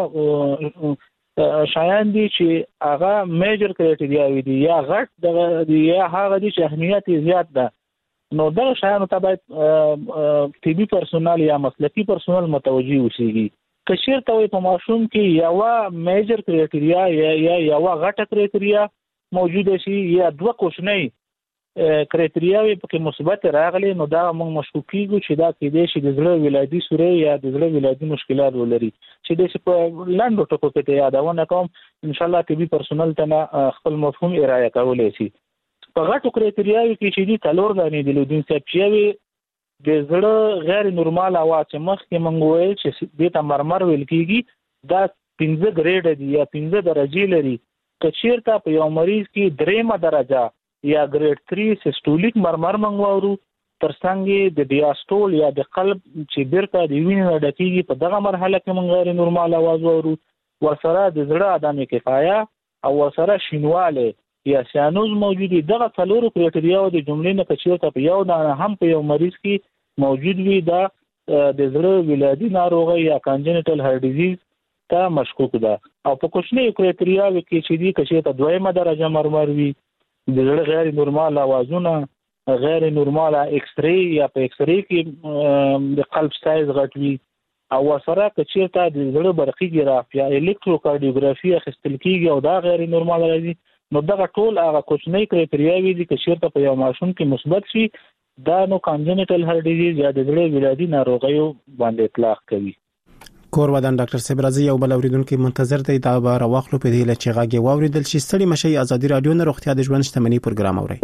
هغه شایان دي چې هغه میجر کرایټریاوي دي یا غټ دغه دي یا هغه دي چې اهمیت زیات ده. نو دا شایانو ته باید طبي پرسونل یا مسلکی پرسونل متوجي اوسيږي. که چیرته وي په ماشوم کې یو میجر کرایټریا یا یا یو غټه کرایټریا موجوده شي یا دوه کوچنی کرایټریاوي پکې مثبت راغلي، نو دا موږ مشکوک کیږو چې دا کې د شي د زړه ولادي سورې یا د زړه ولادي مشکلات ولري. چې د په لاندو ټکو کې یادونه کوم ان شاء الله طبي پرسونل ته خپل مفهوم ارائه کولای شي. په غټو کرایټریاوي کې چې دي تلور غني د لودین سپچوي د زړه غیر نورمال اواز چې مخکې موږ وایي چې د تمرمر ویل کیږي دا پنځه ګریډ دي یا پنځه درجه لري. که چیرته په یو مریض کې دریمه درجه یا ګریډ تین سیستولیک مرمر منغواورو، ترڅنګ د ډیاستول یا د قلب چې بیرته د وینې ډکېږي په دغه مرحله کې موږ غیر نورمال आवाज وورو. ورسره د زړه عدم کفایه او ورسره شینواله یا سیانوز موجودي. دغه څلورو کرایټریاو د جملې نه کچیرته په یو دانه هم په یو مریض کې موجود وي، دا د زړه ولادي ناروغي یا کانجنټل هارت ډیزیز ته مشکوک ده. او په کوچنی کرایټریاو کې چې دي کچیرته دویمه درجه مرمر وي، د زړه غیر نورمال اوازونه، غیر نورمال ایکس ری یا په ایکس ری کې د قلب سایز غټ وي، او ورسره که چیرته د زړه برقي ګراف یا الکتروکارډیوګرافي اخیستل کیږي او دا غیر نورمال راځي، نو دغه ټول هغه کوچنی کرایټریاوي دي چې چیرته په یو ماشوم کې مثبت شي، دا نو کانجنټل هارت ډیزیز یا د زړه ولادي ناروغیو باندې اطلاق کوي. کور ودان ډاکټر صاحب راځي یو بل اوریدونکو منتظر دی دا به راوخلو په دې لچې غاګي واوریدل شي. ستړي مشي ازادي رادیو نه روغتیا د ژوند شتمنۍ پروګرام اوري.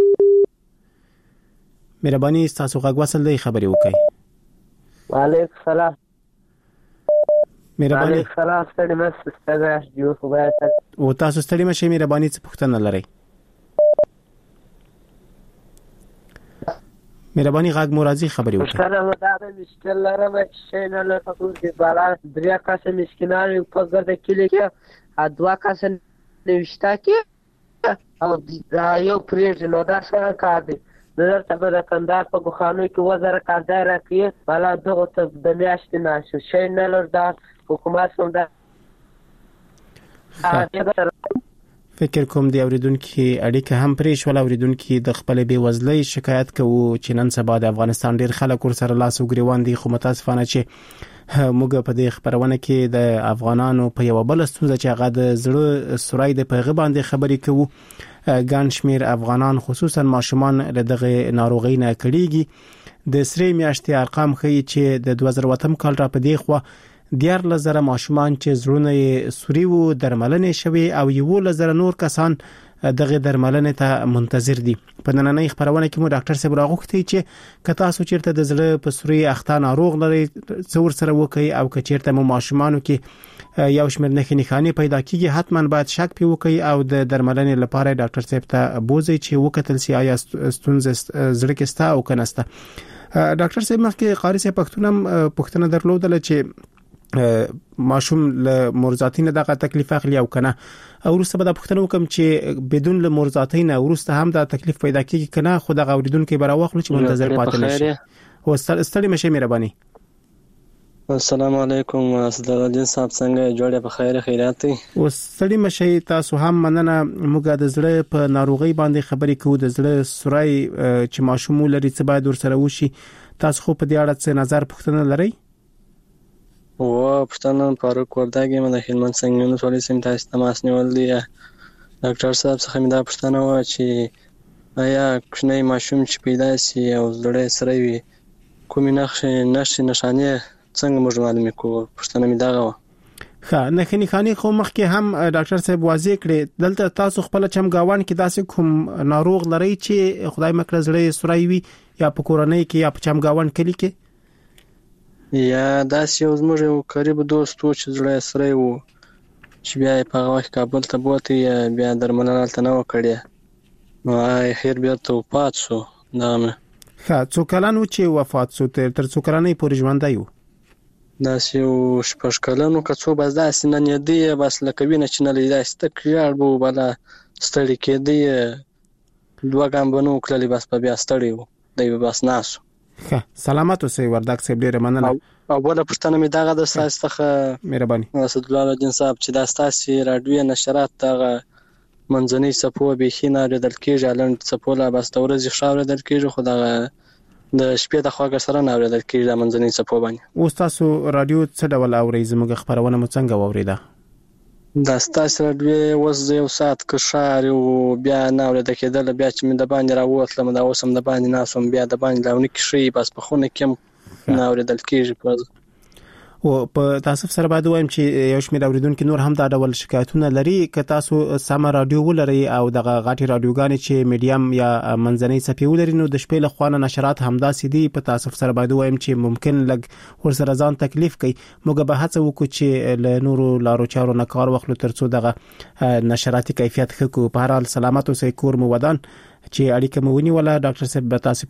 مهرباني تاسو غاګ وصل دی خبري وکړئ. وعلیکم السلام. مهرباني السلام ستړي مشه ستاسو یو خو باید او تاسو ستړي مشه مهرباني څه پوښتنه لرئ؟ مهرباني غاګ مرادي خبري وکړئ. مشکل مو دا ده مشکل لرم چې نه له تاسو کې بالا دریا کاسه مشکلان په ګرځي کې کې ادوا کاسه نوښتا کې او دا یو پریټ نو دا سره کار دی. نظر ته د کندهار په بخانو کې وزره کاردار راکې بالا دغه ته د میاشتې ناشو شي نه لر دا حکومت هم دا فکر کوم دی اوریدونکو اړیکه هم پرې شو. اوریدونکو د خپل بي وزلۍ شکایت کوي چې نن سبا د افغانستان ډیر خلک ورسره لاس وګریوان دي، خو متاسفانه چې موږ په دې خبرونه کې د افغانانو په یو بل ستونزه چې هغه د زړه سورای د پیغام باندې خبرې کوي. ګان شمیر افغانان خصوصا ماشومان له دغه ناروغي نه کړيږي. د سری میاشتې ارقام ښیي چې د دوه زره اووه کال را پدې خو دیار لزر ماشومان چې زړونه سوري وو درملنې شوي او یو لزر نور کسان دغه درملنې ته منتظر دي. په نننۍ خبرونه کې مو ډاکټر صاحب راغوښتي چې کتا سو چیرته د زړه په سوري اخته ناروغ لري څور سره وکي او که چیرته مو ماشومانو کې یو شمېر نښې نښانې پیدا کیږي حتما باید شک پی وکي او د درملنې لپاره ډاکټر صاحب ته بوزي چې وکتل سي آیا ستونزه زړه کې ستا او کنهسته. ډاکټر صاحب مخکې قاری صاحب پښتون پښتنه درلودل چې ماشوم له مرزاتین دغه تکلیف اخلي او کنه او ورسته به د پښتنو کوم چې بدون له مرزاتین ورسته هم د تکلیف پیدا کیږي کنه خو د اوریدونکو براوخلو چې منتظر پاتې نشي او ستړي مشه مهرباني. السلام علیکم اسدل الدین صاحب څنګه جوړه په خیر خیرات او ستړي مشه تاسو هم مننه موږ د زړه په ناروغي باندې خبرې کوو د زړه سورای چې ماشوم لري څه باید ورسره وشي تاسو خو په دې اړه څه نظر پوښتنه لرئ؟ او پښتنه فاروق ورداګي مده هلمند څنګه نو سولې سم تاسو تماس نیول دی ډاکټر صاحب څخه مې دا پښتنه و چې آیا کوچنی ماشوم چې پیدا شي او زړه سره وي کومې نښې نښې نشانه څنګه موږ معلومه کوو پښتنه مې داغه و ښه نه خني خاني خو مخکې هم ډاکټر صاحب واضح کړي دلته تاسو خپل چم گاوان کې داسې کوم ناروغ لري چې خدای مکړه زړه سورای وي یا په کورنۍ کې یا په چم گاوان کلی کې یا داسې یو زموږ یو قریب دوست و چې زړه سره و چې بیا په هغه وخت کابل ته بوتي بیا درملنه تل نه وکړي نو خیر بیا ته وفات شو نامه ښه څو کلن و چې وفات شو تر څو کلنې پورې ژوندی و داسې یو شپږ کلن و که څو بس داسې نه نیدي بس لکه وینه چې نه لیدی داسې ته کړیاړ به بله ستړي کېدی دوه ګام به نه وکړلې بس په بیا ستړی و دی به بس ناسو ښه سلامت اوسئ ورداګ صاحب ډیره مننه او بل پښتنه مې داغه د تاسو څخه مهرباني اسد الله الدین صاحب چې د تاسو رادیو نشرات دغه منځنۍ صفو به خینه ردل کېږي لاند صفو لا بس د ورځې خاور ردل کېږي خو دغه د شپې د خواګه سره نه ردل کېږي د منځنۍ صفو باندې او تاسو رادیو څه ډول اوري زموږ خبرونه مو څنګه واوریده دا تاسو رادیو وز یو ساعت کې شار او بیا نه ورته کېدل بیا چې مې د باندې راووتلم دا اوسم د باندې ناسم بیا د باندې لاونه کې شي بس په خونه کې نه ورته کېږي په او په تاسو سره باید وایم چې یو شمېر اوریدونکو نور هم دا ډول شکایتونه لري که تاسو سم رادیو ولري او دغه غاټي رادیوګانې چې میډیم یا منځنۍ صفي ولري نو د شپې له خوانه نشرات همدا سيدي په تاسو سره باید وایم چې ممکن لګ ورسره ځان تکلیف کوي موږ به هڅه وکړو چې له نورو لارو چارو نه کار واخلو ترڅو دغه نشراتي کیفیت ښه کو په هر حال سلامت اوسئ کور مو ودان چې اړیکه مو ونیوله ډاکټر صاحب به تاسو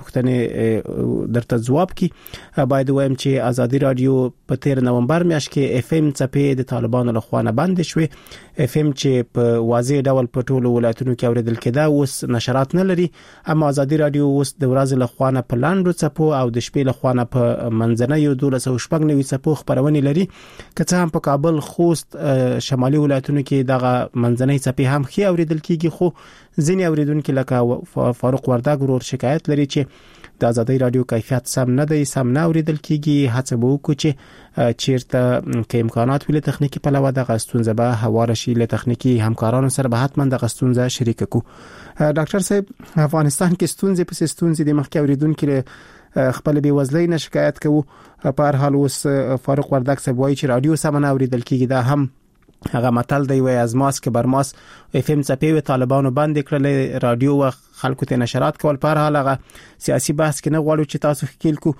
پوښتنه درته جواب کی باید وایم چې ازادي رادیو په تیر نومبر میاشت کې اف ام صفحه د طالبانو له خوا نه بند شوې اف ام چې په واضح ډول په ټولو ولایتونو کې اوریدل کېده اوس نشرات نه لري اما ازادي رادیو اوس د ورځې له خوا نه په لاندو صفحو او د شپې له خوا نه په منځنۍ دولس او شپږ نوي صفحو خبرونه لري که څه هم په کابل خوست شمالي ولایتونو کې دغه منځنۍ صفحه هم خي اوریدل کیږي خو ځینې اوریدونکو لکه فاروق ورداګ ورور شکایت لري چې د ازادي رادیو کیفیت سم نه دی سم نه اوریدل کیږي هڅه به وکړو چې چیرته کې امکانات ویل تخنیکی په لور د غستونزه به هواره شي له تخنیکی همکارانو سره به حتما د غستونزه شریک کو ډاکټر صاحب افغانستان کې ستونزې په ستونزې د مخکې اوریدونکو خپل بي وزلۍ نه شکایت کوي په هر حال اوس فاروق ورداګ صاحب وایي چې رادیو سم نه اوریدل کیږي دا هم هغه متل دی وای از ماس که بر ماس اف ام صفحه طالبانو باندې کړل رادیو او خلکو ته نشرات کول په هر حال هغه سیاسي بحث کې نه غواړو چې تاسو خکیل کو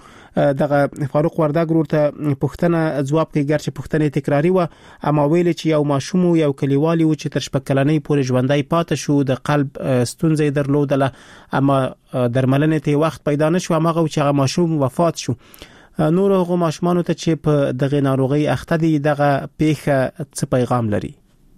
دغه فاروق ورداګ ورته پښتنه جواب کوي ګر چې پښتنه تکراری و اما ویل چې یو ماشوم یو کلیوالي و چې تر شپږ کلنې پورې ژوندۍ پاتې شو د قلب ستونزې درلودله اما درملنې ته وخت پیدا نشو هغه چې هغه ماشوم وفات شو نور هغه ماشومان ته چې په دغه ناروغي اخته دي دغه پیښه څه پیغام لري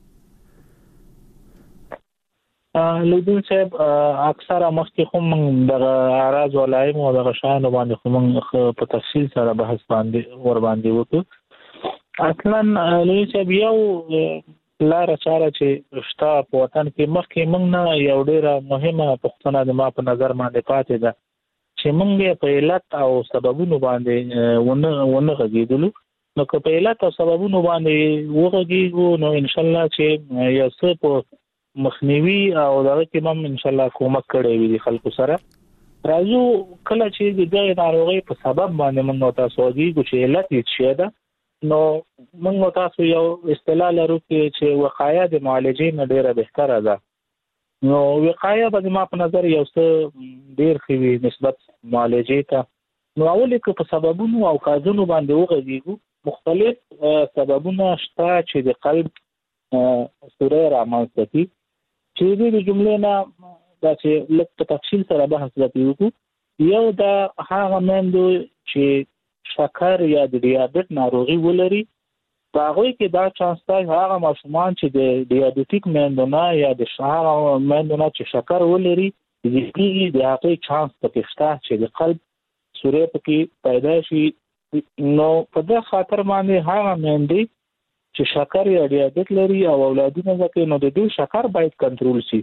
لودین صاحب اکثره مخکې هم دغه اراز ولایم او دغه شان باندې هم په تفصیل سره بحث باندې ور باندې وکړو اصلا لودین صاحب یو لار چاره چې شتا په وطن کې مخکې موږ نه یو ډیره مهمه پښتنه د ما په نظر باندې پاتې ده چې موږ په علت او سببونو باندې ونه ونه غږیدلو نو که په علت او سببونو باندې وغږیږو نو ان شاء الله چې یو څه په مخنیوي او دغه کې هم ان شاء الله کومک کړی وي خلکو سره راځو کله چې د دې ناروغي په سبب باندې موږ تاسو وګورو چې علت یې څه ده نو موږ تاسو یو اصطلاح لرو چې وقایه د معالجې نه ډیره بهتره ده نو وقایه به ما په نظر یو څه ډیر خوي نسبت معالجې ته نو اول کې په سببونو او کازونو باندې وغږیږو مختلف سببونه شته چې د قلب سوره رامنځته کوي چې د جملې نه دا چې لږ په تفصیل سره بحث وکړو یو دا هغه مندو چې شکر یا د دیابت ناروغي ولري په هغه کې دا چانس دی هغه ماشومان چې د ډیابټیک میندونه یا د شهر میندونه چې شکر ولري دې د هغه چانس پکې شته چې د قلب سورې پکې پیدا شي. نو په دغه خاطر باندې هغه میندې چې شکر یا ډیابټ لري او اولادونه زکه نو د دوی شکر باید کنټرول شي.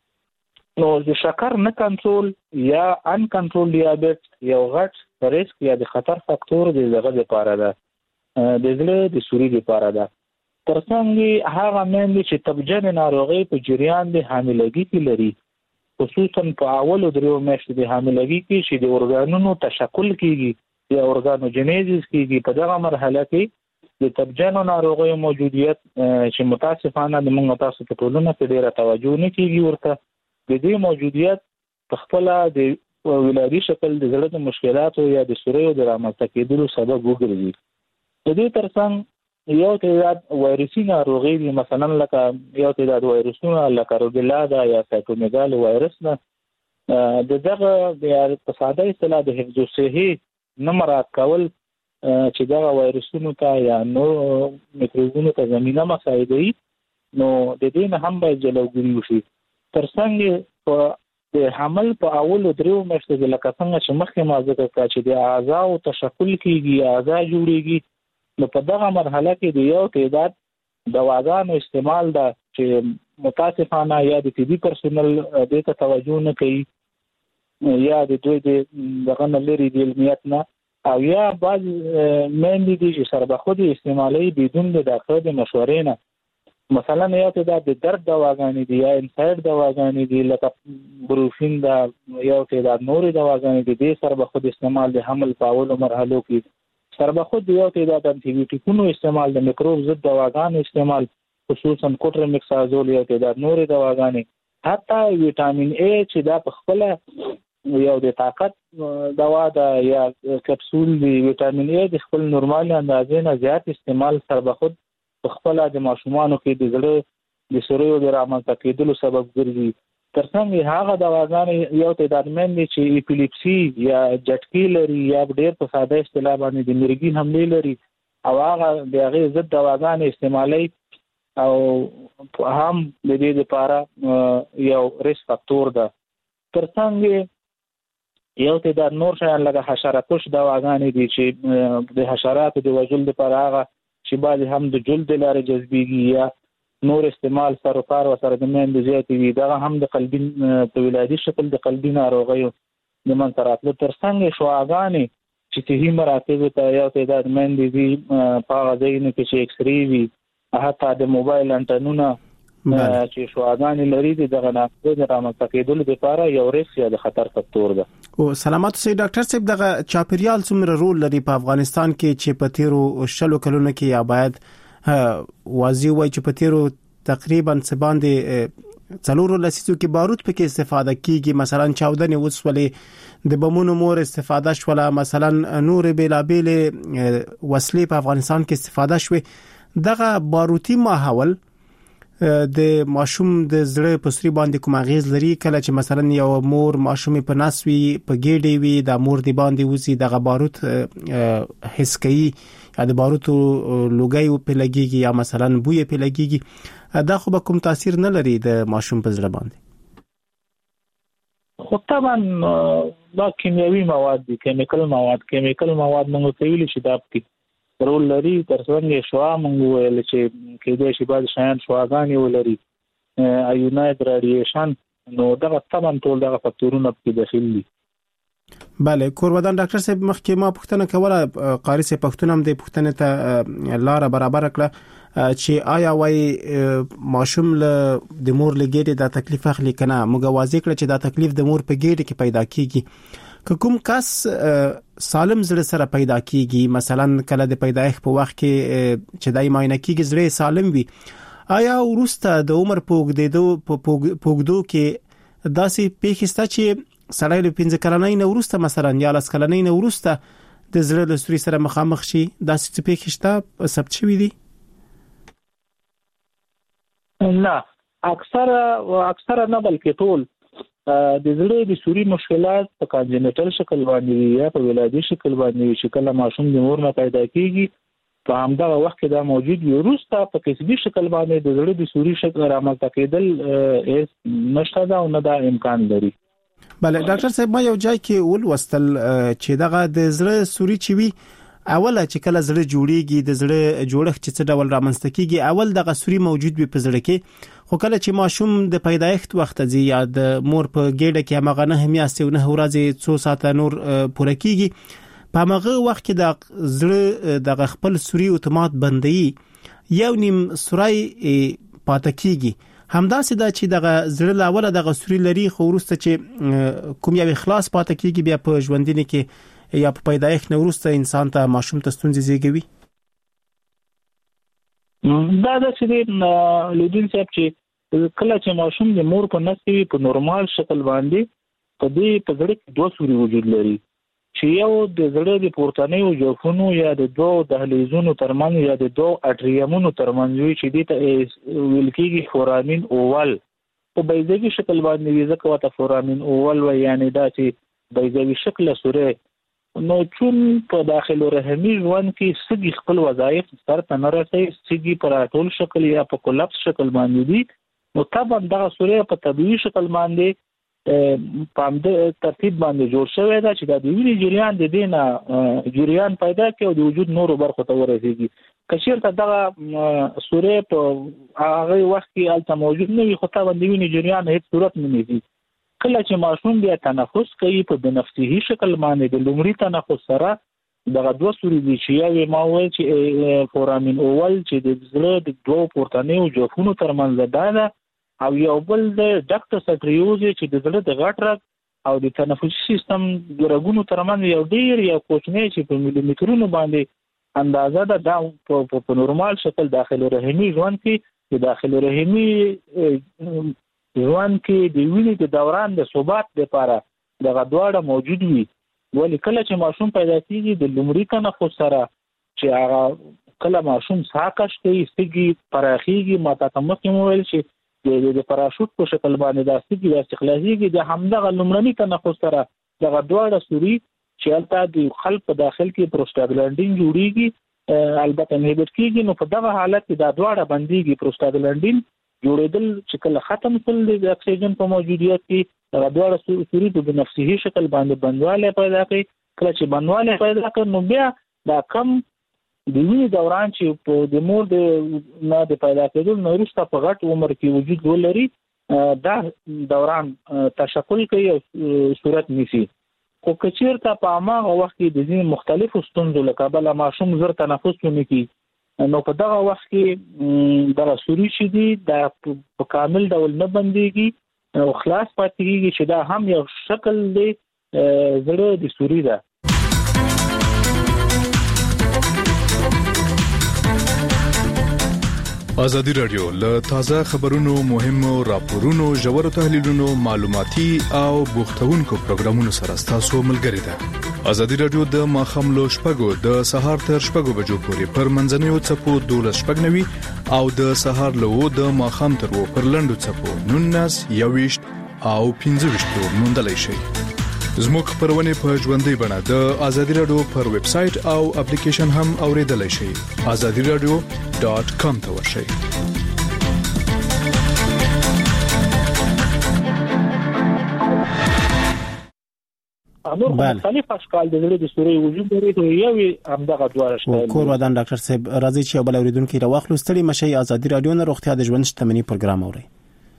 نو د شکر نه کنټرول یا ان کنټرول ډیابټ یو غټ ریسک یا د خطر فاکتور دی دغه لپاره ده د زړه د سوري لپاره ده. ترڅنګ هغه میندې چې تبجن ناروغي په جریان د حاملګي کې لري خصوصا په اولو درو میاشتو د حاملګي کې چې د اورګانونو تشکل کیږي یا اورګانوجنیزس کیږي په دغه مرحله کې د تبجن ناروغي موجودیت چې متاسفانه د موږ تاسو په ټولنه کې ډیره توجه نه کیږي ورته د دې موجودیت په خپل د ولادي شکل د زړه د مشکلاتو یا د سوریو د رامنځته کېدلو سبب وګرځي. د دې ترڅنګ یو تعداد وایرسي ناروغي دي مثلا لکه یو تعداد وایرسونه لکه روبیلا دا یا سایټومیګال وایرس نه د دغه د ساده اصطلاح د حفظ الصحي نه مراعات کول چې دغه وایرسونو ته یا نو میکروبونو ته زمينه مساعدوي نو د دې نه هم باید جلوګیری وشي. ترڅنګ په د حمل په اولو درو میاشتو کې لکه څنګه چې مخکې ما ذکر کړ چې د اعضاء تشکل کیږي اعضاء جوړیږي نو په دغه مرحله کې د یو تعداد دواګانو استعمال دا چې متاسفانه یا د طبي پرسونل دې ته توجه نه کوي یا د دوی د دغه لري د علمیت نه او یا بعض مېندې دي چې سربخودي استعمالي بدون د ډاکټر د مشورې نه مثلا یو تعداد د درد دواګانې دي یا انسایډ دواګانې دي لکه بروفین دا یو تعداد نورې دواګانې دي د سربخود استعمال د حمل په اولو مرحلو کې سربخود یو تعداد انټي بیوټیکونو استعمال د میکروب ضد دواګانو استعمال خصوصا کوټرمکسازول یو تعداد نورې دواګانې حتی ویټامین ای چې دا په خپل یو د طاقت دوا ده یا کپسول دی ویټامین ای د خپل نورمال اندازې نه زیات استعمال سربخود په خپل د ماشومانو کې د زړه د سوریو د رامنځته کېدلو سبب ګرځي. ترڅنګ هغه دواګانې یو تعداد مېندې چې اپیلیپسي یا جټکي لري یا ډېر په ساده اصطلاح باندې د مرګي حملې لري او هغه د هغې ضد دواګانې استعمالوي او هم د دې لپاره یو ریسک فاکتور ده. ترڅنګ یو تعداد نور شیان لکه حشره کش دواګانې دي چې د حشراتو د وژلو لپاره هغه چې بعضې هم د جلد لارې جذبېږي یا نور استعمال سر و کار ورسره د میندو زیاتې وي دغه هم د قلبي په ولادي شکل د قلبي ناروغیو د منځته راتلو. ترڅنګ شعاګانې چې صحي مراتبو ته یو تعداد میندې دي په هغه ځایونو کې چې اکسرې وي حتی د موبایل انټنونه چې شعاګانې لري دغه ناروغۍ د رامنځته کېدلو لپاره یو ریسک یا د خطر فاکتور ده. او سلامات اوسئ ډاکټر صاحب دغه چاپیریال څومره رول لري په افغانستان کې چې په تیرو شلو کلونو کې یا باید واضح وای چې په تیرو تقریبا څه باندې څلورو لسیزو کې بارود پکې استفاده کیږي مثلا چاودنې وسولې د بمونو مور استفاده شوله مثلا نور بیلابیل وسلې په افغانستان کې استفاده شوه دغه باروتي ماحول د ماشوم د زړه په سری باندې کوم اغیز لري کله چې مثلا یو مور ماشوم په ناس وي په ګېډې وي د مور دی باندې وزي د باروت حس کوي یا د باروت لوګي په لګيږي یا مثلا بوی په لګيږي دا خو به کوم تاثیر نه لري د ماشوم په زړه باندې. خو طبعا دا کیمیاوي مواد دي کیمیکل مواد کیمیکل مواد موږ ته ویل شي دا پکې رول لري. ترڅنګ شوا موږ ویل چې کېدای شي بعض شیان شواګانې ولري ایوناید راډیشن نو دا طبعا ټول دغه فاکتورونه په داخل دي. بله کورودان ډاکټر صاحب مخکې ما پوښتنه کوله قاری صاحب پښتون هم د پښتنې ته لار برابر کړه چې آیا وای ماشوم له د مور لګېډې د تکلیف اخلي کنه موږ واضح کړ چې دا تکلیف د مور په ګېډې کې پیدا کیږي که کوم کس سالم زړه سره پیدا کیږي مثلا کله د پیدایښت په وخت کې چې دای معاینه کیږي زړه سالم وي آیا ورسته د عمر په اوږدېدو په اوږدو کې داسې پیښې شته چې سړی له پنځه کلنۍ نه ورسته مثلا یا لس کلنۍ نه ورسته د زړه له سوري سره مخامخ شي داسې پیښې شته ثبت شوي دي؟ نه اکثره اکثره نه بلکې ټول د زړه د سوري مشکلات په کانجنټل شکل باندې یا په ولادي شکل باندې چې کله ماشوم د مور نه پیدا کیږي په همدغه وخت کې دا موجود وي. وروسته په کسبي شکل باندې د زړه د سوري شکل رامنځته کېدل هیڅ نشته دا او نه دا امکان لري. بله ډاکټر صاحب ما یو ځای کې ولوستل چې دغه د زړه سوري چې وي اوله چې کله زړه جوړیږي د زړه جوړښت چې څه ډول رامنځته کیږي اول دغه سوري موجود وي په زړه کې، خو کله چې ماشوم د پیدایښت وخت ځي یا د مور په ګېډه کې هغه نه میاشتې او نه ورځې څو ساعته نور پوره کیږي په هغه وخت کې د زړه د خپل سوري اتومات بندي یو نیم سوري پاتې کیږي. همداسې دا چې دغه زړه لاوله دغه سوري لري خو ورسته چې کوم یو اخلاص پاتې کیږي بیا په ژوندینه کې یا په پیدایښت نه ورسته انسان ته ماشوم ته ستونزې زیږوي. دا د چې لیدل چې کله چې ماشوم د مور په نس کې په نورمال شکل باندې په دې په زړه کې دوه سوري وجود لري چې یو د زړه د پورتنیو جوفونو یا د دوه دهلیزونو ترمنځ یا د دوه اټریمونو ترمنځ وي چې د ویل کېږي فورامین اوول په بیضوي شکل باندې وي ځکه واته فورامین اوول وي یعنی دا چې بیضوي شکل سوري نو چون په داخل رحمي ژوند کې سږي خپل وظایف سره ته نه رسي سږي پر ټول شکل یا په کولاپس شکل باندې دي نو طبعا دغه سوري په طبيعي شکل باندې په دې ترتیب باندې جوړ شوی دا چې د وینې جریان د دینه جریان پیدا کوي او د وجود نورو برخو ته ورسیږي. کچیرته دغه سوري په هغه وخت کې الته موجود نه وي خو طبعا د وینې جریان هیڅ صورت نه نیسي. کله چې ماشوم بیا تنفس کوي په بنفسي شکل باندې د لومړي تنفس سره دغه دوه سوري دي چې یو ما وایي چې فورامین اول چې د زړه د دوه پورتنیو جوفونو ترمنځ ده او یو بل د ډاکټر سټریوزي چې د زړه د غټ رګ او د تنفسي سیستم د رګونو ترمنځ یو ډیر یو کوچنی چې په ملي مترونو باندې اندازه ده دا په نورمال شکل داخل رحمي ژوند کې د داخل رحمي ژوند کې د وینې د دوران د ثبات لپاره دغه دواړه موجود وي. ولی کله چې ماشوم پیدا کیږي د لومړي تنفس سره چې هغه کله ماشوم ساکش کوي سږي پراخیږي ماته تمکه مویل چې د پراشوټ په شکل باندې د سږي د استخلاصيږي د همدغه لومړني تنفس سره دغه دواړه سوري چې البته د خلق په داخل کې پروستاګلانډین جوړیږي البته انهبیټ کیږي نو په دغه حالت کې د دواړه بنديږي پروستاګلانډین جوړېدل چې کله ختم کول د اکسیجن په موجودیت کې د دواړو سوري په بنفسي شکل باندې بندواله پیدا کوي. کله چې بندواله پیدا کوي نو بیا دا کم د وینې دوران چې په د مور د نه د پیدا کېدل نو وروسته په غټ عمر کې وجود ولري دا دوران تشکل کوي او صورت نیسي. خو کچیرته په هغه وخت کې د ځینې مختلفو ستونزو لکه بل ماشوم زر تنفس ونه کوي نو په دغه وخت کې دغه سوري چې دي دا په کامل ډول نه بنديږي او خلاص پاتې کیږي چې دا هم یو شکل دی زړه د سوري ده. ازادي رادیو له تازه خبرونو مهمو راپورونو ژورو تحلیلونو معلوماتي او بوختونکو پروګرامونو سره تاسو ملګری ده. ازادي رادیو د ماخام لو شپږو د سهار تر شپږو بجو پورې پر منځنوي چپو دولس شپږنوي او د سهار له د ماخام تر و پر لندو چپو نونس یويشت او پنځه وشتو موندلای شي. زموږ خبرونه په ژوندۍ بڼه د ازادي رادیو پر ویب سټ او اپلیکیشن هم اوریدلای شئ. azadi radio dot com ته ورشئ. نور مختلف اشکال د زړه د سوري وجود لري ته یو همدغه دوه شته. کور ودان ډاکټر صاحب راځي چې بل اوریدونکو راوخلو ستړي مشي ازادي رادیو نه روغتیا د ژوند شتمنۍ پروګرام اوري.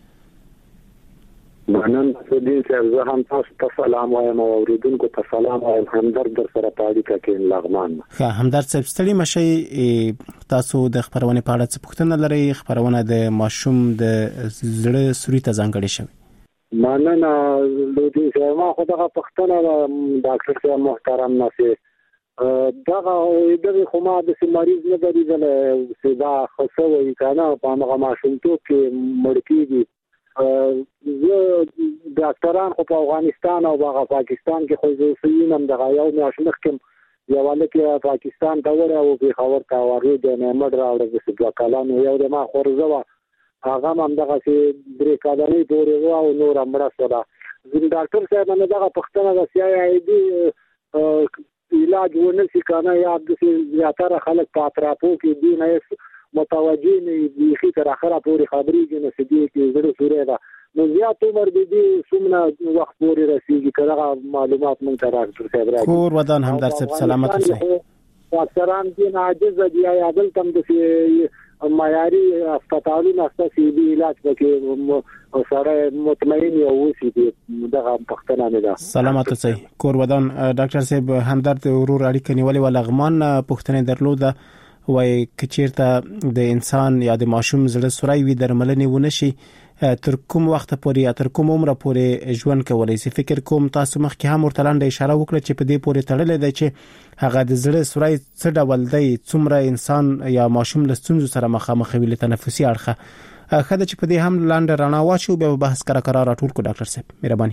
نن څه دي چې زه هم تاسو ته سلام وایم او اوریدونکو ته سلام وایم همدرد در سره پاړی کې لغمان. ښه همدرد صاحب ستړي مشي تاسو د خبرونه په اړه څه پوښتنه لرئ؟ خبرونه د ماشوم د زړه سوري ته ځانګړې شوی. مننه لودي چې ما خو دغه پوښتنه ډاکټر صاحب محترم ناسي دغه دغه خو ما د مریض نه درېدل چې دا خصوصي کنه په هغه ماشوم ته کې مړکیږي. زه ډاکټران خو په افغانستان او په پاکستان کې خو زه سینم دغه یو ماشوم کوم یو لکه پاکستان ته وره او په خبر تا ورې د نعمت راوړل چې د کلام یو د ما خورزوا هغه هم دغه چې درې کډانې پورې او نور امړه سره زه ډاکټر صاحب نه دغه پښتنه د سی آی ای ډي علاج ونسی کنه یا د زیاتره خلک په اطرافو کې دي نه متوجه نه دي تر اخره پورې خبرېږي نه سدي کې زړه سورې ده نو زیات عمر د دې سمنا وخت پورې رسیږي کله معلومات مونږ ته راځي صاحب راځي کور ودان همدار صاحب سلامت اوسئ اکثران دي عاجز دي یا بل تم د معیاري هسپتالونو اساسي دي علاج وکړي او سره مطمئن یو اوسې دي دغه پښتنه نه ده سلامت اوسئ کور ودان ډاکټر صاحب همدار د ورور اړیکه نیولې ولغمان پښتنه درلوده وای کچیرته د انسان یا د ماشوم زړه سورای وي درملنې ونشي تر کوم وخت پورې تر کوم عمر پورې ژوند کولای شي فکر کوم تاسو مخکې هم ورتلانډه اشاره وکړه چې په دې پورې تړلې ده چې هغه د زړه سورای څه ډول دی څومره انسان یا ماشوم له ستونزو سره مخامخ وي له تنفسي اړخه خدای چې په دې هم لاندې رڼا واچو به بحث کرا کرا راټول کو ډاکټر صاحب مهرباني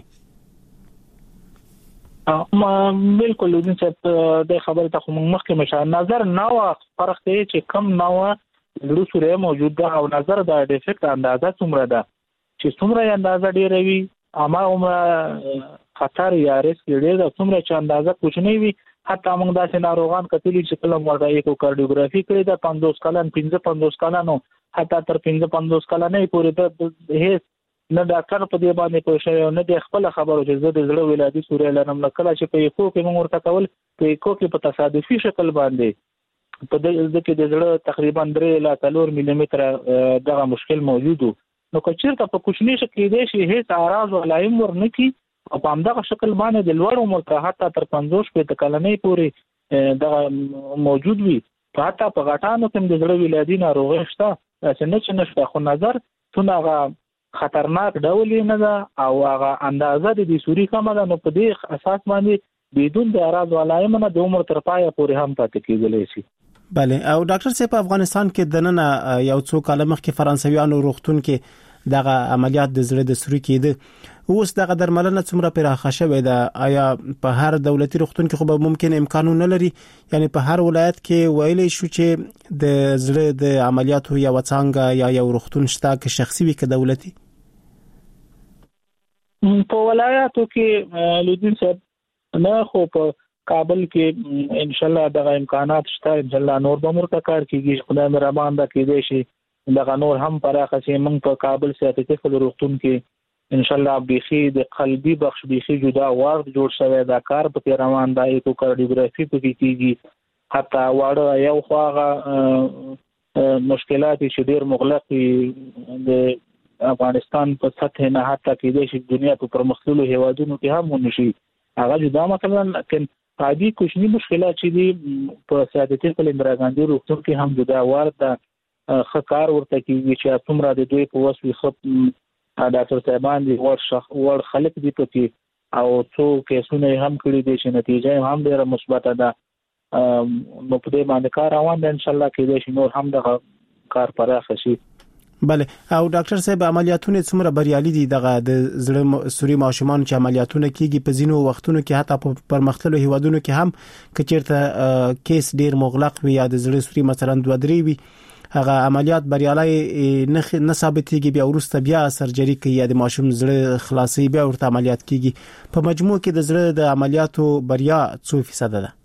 ما بالکل د څه د خبره ته کوم مخکې مشه نظر نو فرق دی چې کم نو زړه سورای موجود ده او نظر د ډیفیکټ اندازه څومره ده چې څومره اندازه ډیره وي اما عمره خطر یا ریسک ډیر ده څومره چې اندازه کوچنی وي حتی موږ داسې ناروغان کتلی چې کله موږ د ایکوکارډیوګرافي کړې ده پنځوس کلن پنځه پنځوس کلنو حتی تر پنځه پنځوس کلنې پورې د هیڅ نه ډاکټر په دې باندې پوه شوی نه د خپل خبرو چې زه د زړه ولادي سوري لرم نه کله چې په ایکو کې موږ ورته کول په ایکو کې په تصادفي شکل باندې په دې کې د زړه تقریبا درې لا څلور ملي متر دغه مشکل موجود نو کچیرته په کوچنی شکل دی چې هیڅ اعراض ولایم ورنکي او په همدغه شکل باندې د لوړ عمر ته حتی تر پنځوس په کلنۍ پورې دغه موجود وي حتی په غټانو کې د زړه ولادي ناروغي شته چې نه چې نشته خو نظر څنګه خطرناک ډول نه ده او هغه اندازه د دې سوري کومه ده نو په دې اساس باندې بدون د اعراض ولایم نه د عمر تر پایه پورې هم پاتې کېدلی شي بله او ډاکټر صاحب په افغانستان کې د نن یو څو کال مخکې فرانسویانو روغتون کې دغه عملیات د زړه د سوري کېده اوس دغه درملنه څومره پراخه شوې ده آیا په هر دولتي روغتون کې خو به ممکن امکانونه لري یعنی په هر ولایت کې ویلې شو چې د زړه د عملیاتو یا وڅانګه یا یو روغتون شته چې شخصي وي که دولتي په ولایاتو کې لودین صاحب نه خو په کابل کې ان شاء الله دغه امکانات شته ان شاء الله نور به مرته کار کیږي خدای مهربان ده کېدې شي دغه نور هم پراخه شي موږ په کابل سیاستي خل روغتون کې ان شاء الله بيخي د قلبي بخش بيخي جدا وارد جوړ شوی دا کار په روان دی ایکوکارډیوګرافي په کې کیږي حتی واړه یو خواغه مشکلات چې ډیر مغلق د افغانستان په سطح نه حتی کېدې شي دنیا په پرمختللو هیوادونو کې هم ونشي هغه جدا مثلا لکه عادي کوچني مشکلات چې دي په سیاستي خل اندرا ګاندي روغتون کې هم جدا وارد خکار ورته کیږي چې څومره د دوی په وسوي خپ ډاکټر صاحبان دي ور شخ ور خلک دي پکې او څو کیسونه هم کړی دي چې نتیجه هم ډیره مثبت ده نو په دې باندې کار روان دي ان شاء الله کې دې نور هم دغه کار پراخه شي بله او ډاکټر صاحب عملیاتونه څومره بریالي دي دغه د زړه سوري ماشومان چې عملیاتونه کیږي په ځینو وختونو کې حتی په پرمختللو هیوادونو کې هم کچیرته کیس ډیر مغلق وي یا د زړه سوري مثلا دوه درې وي هغه عملیات بریالي نه نه ثابتېږي بیا ورسته بیا سرجري کوي یا د ماشوم زړه خلاصي بیا ورته عملیات کیږي په مجموع کې د زړه د عملیاتو بریا څو فیصد ده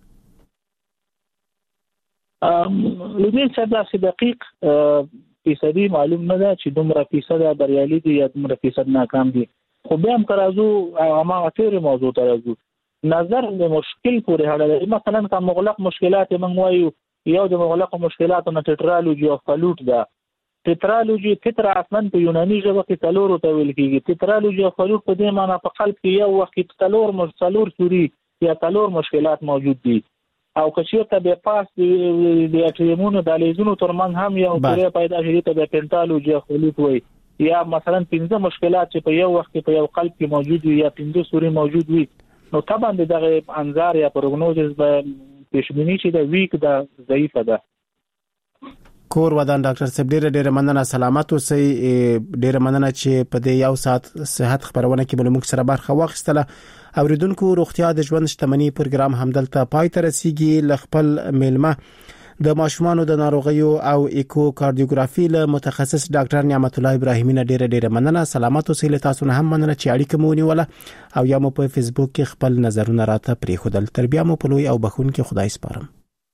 ام لږ څه دقیق فیصدي معلوم نه ده چې دومره فیصد بریالي دي یا دومره فیصد ناکام دي خو بیا هم ترازو هغه غیر موضوع ترازو نظر د مشکل پورې اړه لري مثلا کوم مغلق مشکلات موږ وایو یو د مغلق مشکلاتو نه ټټرالوجي او فلوټ ده ټټرالوجي تترا اصلا په یوناني ژبه کې تلور ته ویل کیږي ټټرالوجي او فلوټ په دې معنی په قلب کې یو وخت تلور مشکلور سوري یا تلور مشکلات موجود دي او کچیرته به پاس د اټریمونو د لیزونو ترمن هم یو پرې پیدا شي ته د پنټالوجي او فلوټ وي یا مثلا پنځه مشکلات چې په یو وخت په یو قلب کې موجود وي یا پنځه سوري موجود وي نو طبعا دغه انظار یا پروګنوزز به پېشبینی چې د ویک د ضعیفه ده کور ودان ډاکټر صاحب ډېر ډېر مننه سلامت اوسئ ډېر مننه چې په دې یو ساعت صحت خبرونه کې بل موږ سره برخه واخیستله اوریدونکو روغتیا د ژوند شتمنۍ پروګرام همدلته پای ته رسیدي ل خپل میلمه د ماشومانو د ناروغیو او ایکو کاردیوګرافي له متخصص ډاکټر نعمت الله ابراهیمي نه ډیره ډیره مننه. سلامات اوسئ. تاسو نه هم مننه چې اړیکه مو ونیوله او یا مو په فیسبوک کې خپل نظرونه راته پریښودل. تر بیا مو په لوی او بخښونکي خدای سپارم.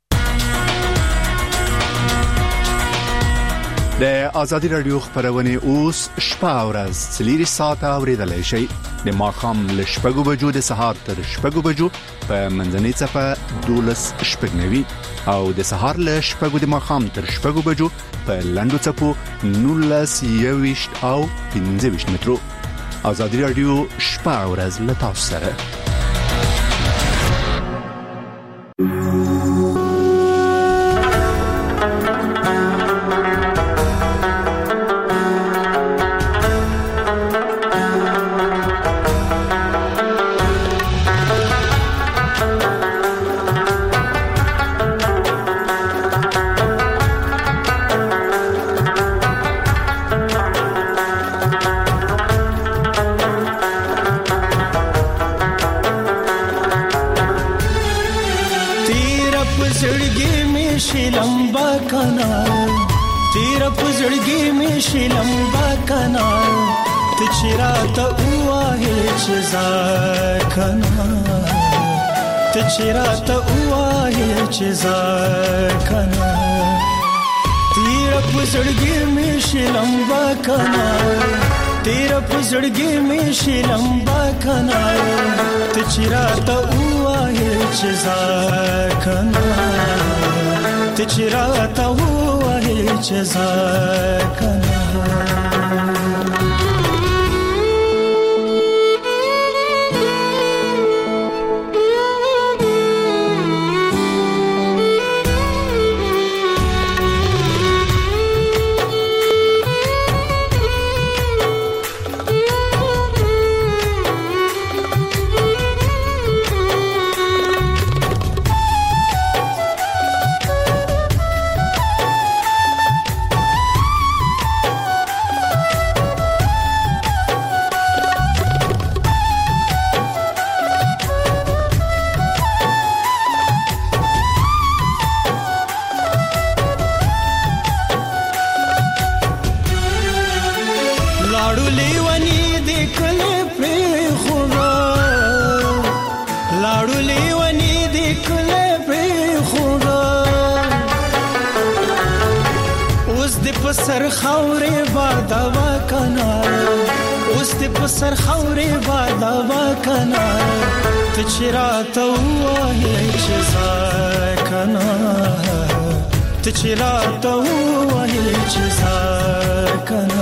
د ازادي رادیو خبرونه اوس شپه او ورځ څلور ساعته اوریدلای شئ. د ماخام له شپږو بجو د سهار تر شپږو بجو په منځنۍ صفه دولس شپږنوي او د سهار له شپږو د ماخام تر شپږو بجو په لندو صفو نولس یويشت او پنځه ویشت مترو. ازادي رادیو شپه او ورځ له تاسو سره. چراته وایې چې ځکنا تیر پزړګي مې شلمبا کنا تیر پزړګي مې شلمبا کنا ته چراته وایې چې ځکنا ته چراته وایې چې ځکنا سر خوري بادوا کنا اوس دې په سر خوري بادوا کنا ته چراته وایې چې ځکنا ته چراته وایې چې ځکنا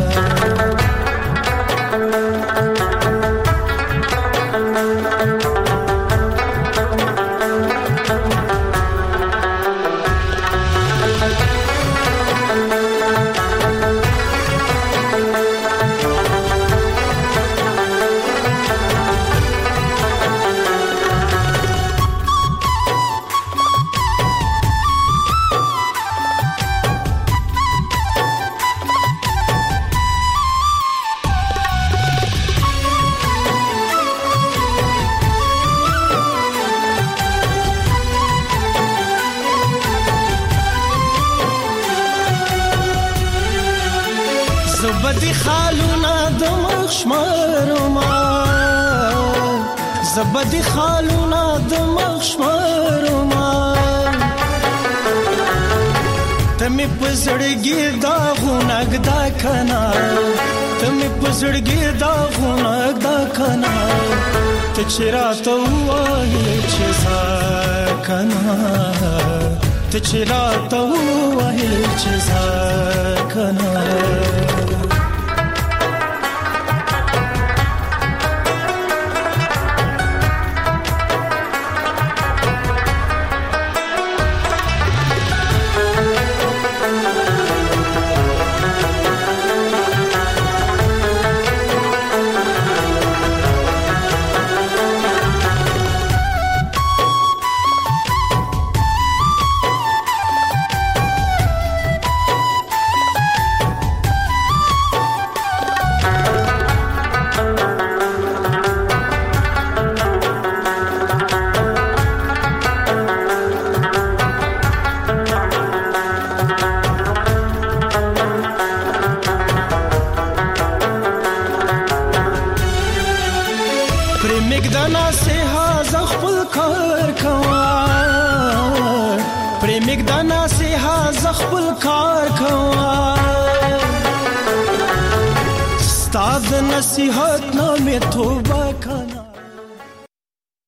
زبدي خالونا دمخ شمرما زبدي خالونا دمخ شمرما تمي پزړګي دا غونګ دا کنا تمي پزړګي دا غونګ دا کنا ته چراته وایې چې ځکنا ته چراته وایې چې ځکنا نصیحت خپل کار کوه پرېمګ د نصیحت خپل کار کوه ستاد نصیحت نه مې توبه کوه